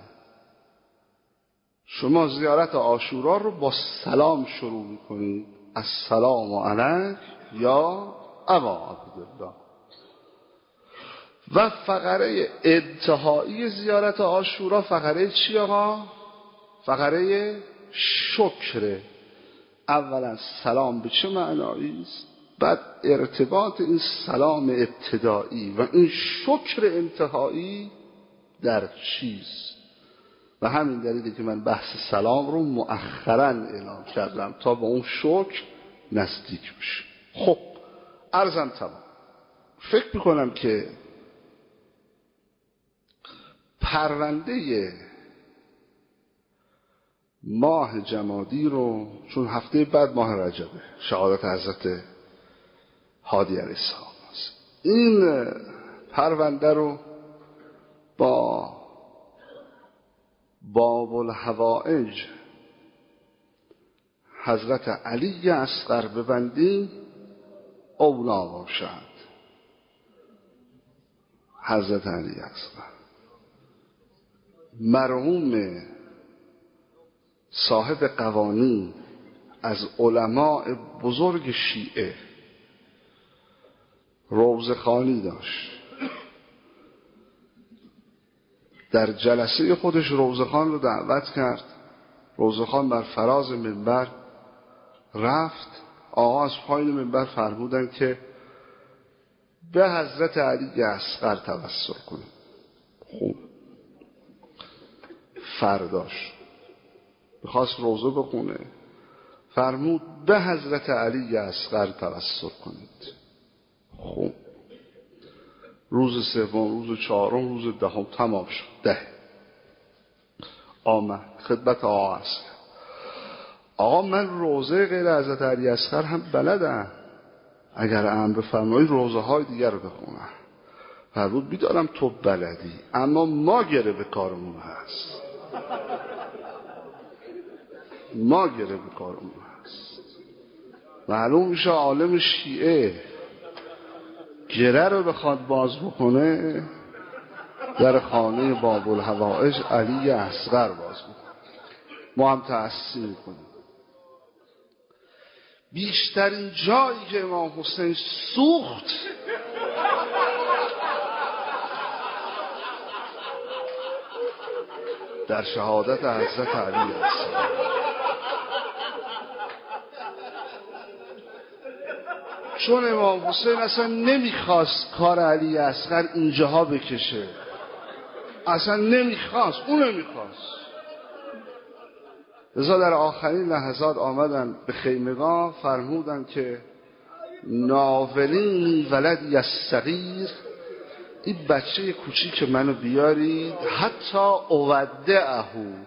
شما زیارت عاشورا رو با سلام شروع میکنید، السلام علیک یا ابا عبدالله. و فقره انتهایی زیارت عاشورا فقره چی آقا؟ فقره شکره. اولا سلام به چه معنایی است، بعد ارتباط این سلام ابتدایی و این شکر انتهایی در چیست. و همین دلیلی که من بحث سلام رو مؤخراً اعلام کردم تا به اون شکر نزدیک بشه. خب عرضم تمام. فکر میکنم که پرونده ماه جمادی رو، چون هفته بعد ماه رجبه شهادت حضرت هادی علیه السلام است، این پرونده رو با باب الحوائج حضرت علی اصغر ببندیم اولا باشد. حضرت علی اصغر مرحوم صاحب قوانین از علماء بزرگ شیعه روضه‌خوانی داشت. در جلسه خودش روضه‌خوان رو دعوت کرد. روضه‌خوان بر فراز منبر رفت. آقا از پایین منبر فرمودن که به حضرت علی اصغر توسل کنید. خوب فرداش بخواست روضه بخونه، فرمود به حضرت علی اصغر توسل کنید. خوب روز سوم، روز چهارم، روز دهم تمام شد. 10 آمد خدمت آقا است. آقا من روضه غیر حضرت علی اصغر هم بلدم، اگر امر بفرمایید روضه های دیگر رو بخونم. فرمود بیدارم تو بلدی، اما ما گره به کارمون هست. ما گره به کارمون هست. معلوم میشه عالم شیعه گره رو بخواد باز بکنه در خانه باب الحوائج علی اصغر باز بکنه. ما هم تأسیس میکنیم. بیشترین جایی که امام حسین سوخت در شهادت حضرت علی السلام. چون امام حسین اصلا نمیخواست کار علی اصغر اینجاها بکشه، اصلا نمیخواست، اون نمیخواست. لذا در آخرین لحظات آمدن به خیمگاه، فرمودن که ناولین ولدی الصغیر، این بچه کوچیک منو بیارید، حتی اودعه،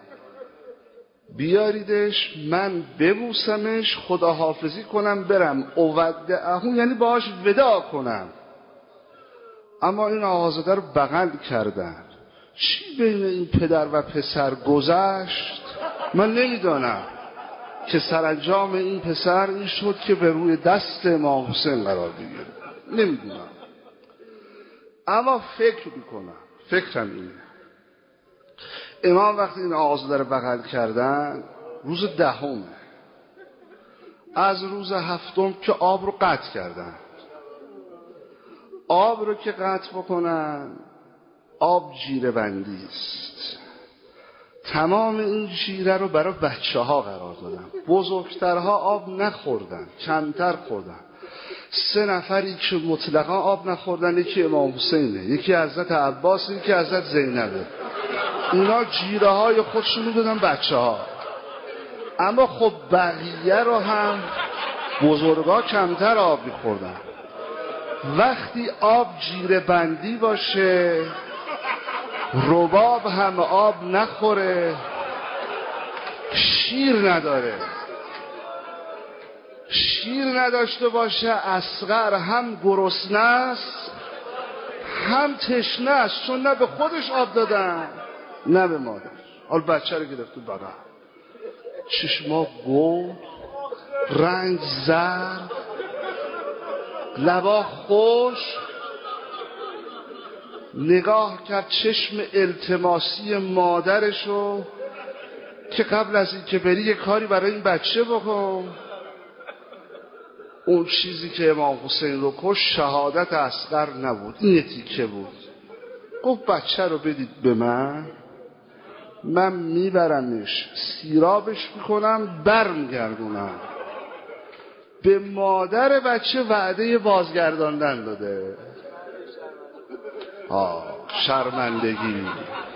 بیاریدش من ببوسمش، خداحافظی کنم برم. اودعه یعنی باهاش وداع کنم. اما این آقازاده رو بغل کردن. چی بین این پدر و پسر گذشت من نمیدانم که سرانجام این پسر این شد که به روی دست امام حسین قرار بگیره، نمیدونم. اما فکر میکنم، فکرم اینه، امام وقتی این آقازاده رو بغل کردن روز 10، از روز 7 که آب رو قطع کردن. آب رو که قطع بکنن، آب جیره بندی است. تمام این جیره رو برای بچه ها قرار دادن. بزرگترها آب نخوردن، کمتر خوردن. 3 نفری که مطلقا آب نخوردن، یکی امام حسینه، یکی حضرت عباس، یکی حضرت زینبه. اونا جیره های خودشونو دادن بچه ها. اما خب بقیه رو هم بزرگا کمتر آب میخوردن. وقتی آب جیره بندی باشه، رباب هم آب نخوره، شیر نداره، شیر نداشته باشه، اصغر هم گرسنه است هم تشنه است، چون نه به خودش آب دادن نه به مادر. حال بچه رو گرفت بغل، چشما گل، رنگ زرد، لبا خوش، نگاه کرد چشم التماسی مادرشو که قبل از این که بری یه کاری برای این بچه بکن. اون چیزی که امام حسین رو کش شهادت اصغر نبود، این تیکه بود. گفت بچه رو بدید به من میبرمش، سیرابش میکنم، برمیگردونم. به مادر بچه وعده بازگرداندن داده. شرمندگی.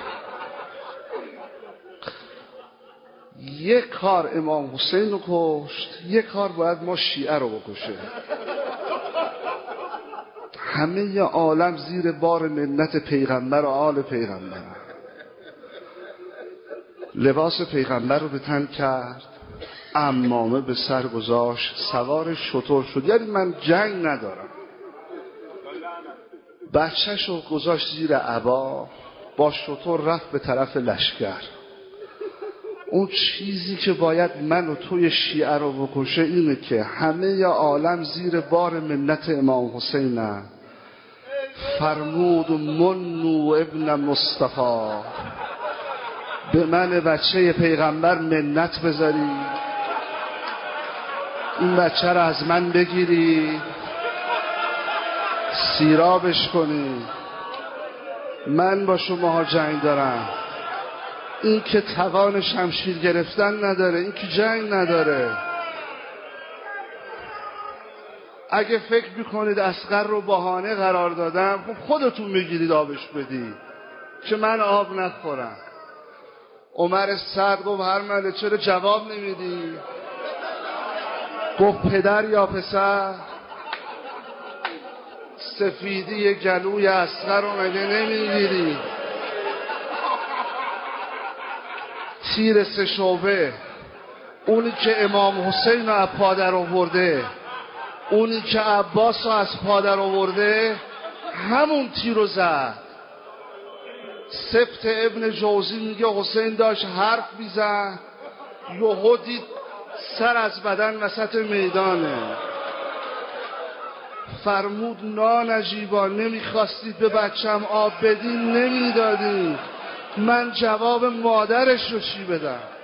یک کار امام حسین رو کشت، یک کار باید ما شیعه رو بکشه. همه عالم زیر بار منت پیغمبر و آل پیغمبر. لباس پیغمبر رو به تن کرد، عمامه به سر گذاشت، سوار شتر شد. یعنی من جنگ ندارم. بچه‌ش رو گذاشت زیر عبا، با شتر رفت به طرف لشکر. اون چیزی که باید من و توی شیعه رو بکشه اینه که همه عالم زیر بار منت امام حسینن. فرمود منو ابن مصطفی، به من بچه پیغمبر منت بذاری، این بچه رو از من بگیری، سیرابش کنی. من با شماها جنگ دارم. این که توان شمشیر گرفتن نداره، این که جنگ نداره. اگه فکر میکنید اصغر رو بهانه قرار دادم، خب خودتون میگیرید آبش بدید که من آب نخورم. عمر سعد گفت هرمله چرا جواب نمیدی؟ گفت پدر یا پسر؟ سفیدی گلوی اصغر رو مگه نمیگیری؟ تیر 3 شعبه، اونی که امام حسین رو از پادر آورده، اونی که عباس رو از پادر آورده، همون تیر رو زد. سبت ابن جوزی میگه حسین داشت حرف میزد، یهو دید سر از بدن وسط میدانه. فرمود نانجیبا، نمیخواستید به بچم آب بدین نمیدادین، من جواب مادرش رو چی بدم؟